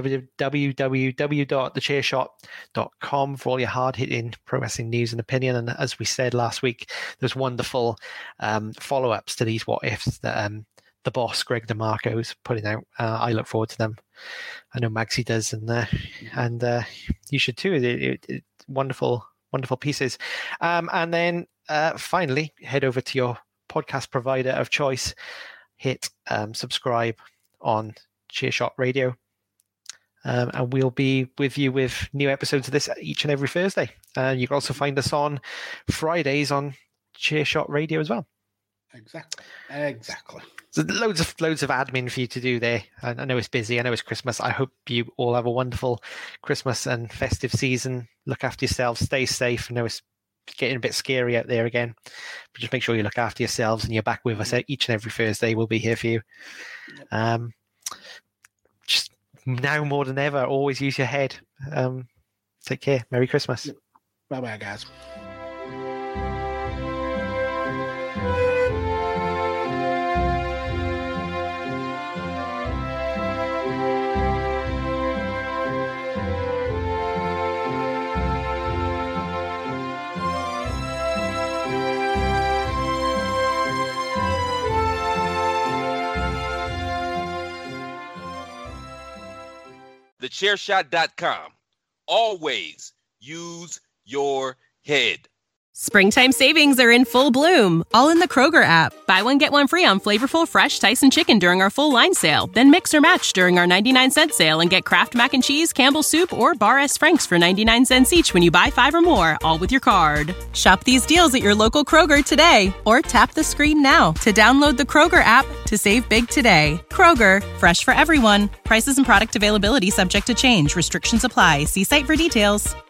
www.thechairshot.com for all your hard-hitting pro wrestling news and opinion. And as we said last week, there's wonderful follow-ups to these what-ifs that the boss, Greg DeMarco, is putting out. I look forward to them. I know Maxie does, and you should too. Wonderful pieces. And then finally, head over to your podcast provider of choice. Hit subscribe on Chairshot Radio. And we'll be with you with new episodes of this each and every Thursday. You can also find us on Fridays on Chairshot Radio as well. Exactly. So loads of admin for you to do there. I know it's busy. I know it's Christmas. I hope you all have a wonderful Christmas and festive season. Look after yourselves. Stay safe. I know it's getting a bit scary out there again, but just make sure you look after yourselves and you're back with us each and every Thursday. We'll be here for you. Just now more than ever, always use your head. Take care. Merry Christmas. Bye-bye, guys. TheChairShot.com. Always use your head. Springtime savings are in full bloom, all in the Kroger app. Buy one, get one free on flavorful, fresh Tyson chicken during our full line sale. Then mix or match during our 99-cent sale and get Kraft Mac and Cheese, Campbell's Soup, or Bar S. Frank's for 99 cents each when you buy 5 or more, all with your card. Shop these deals at your local Kroger today, or tap the screen now to download the Kroger app to save big today. Kroger, fresh for everyone. Prices and product availability subject to change. Restrictions apply. See site for details.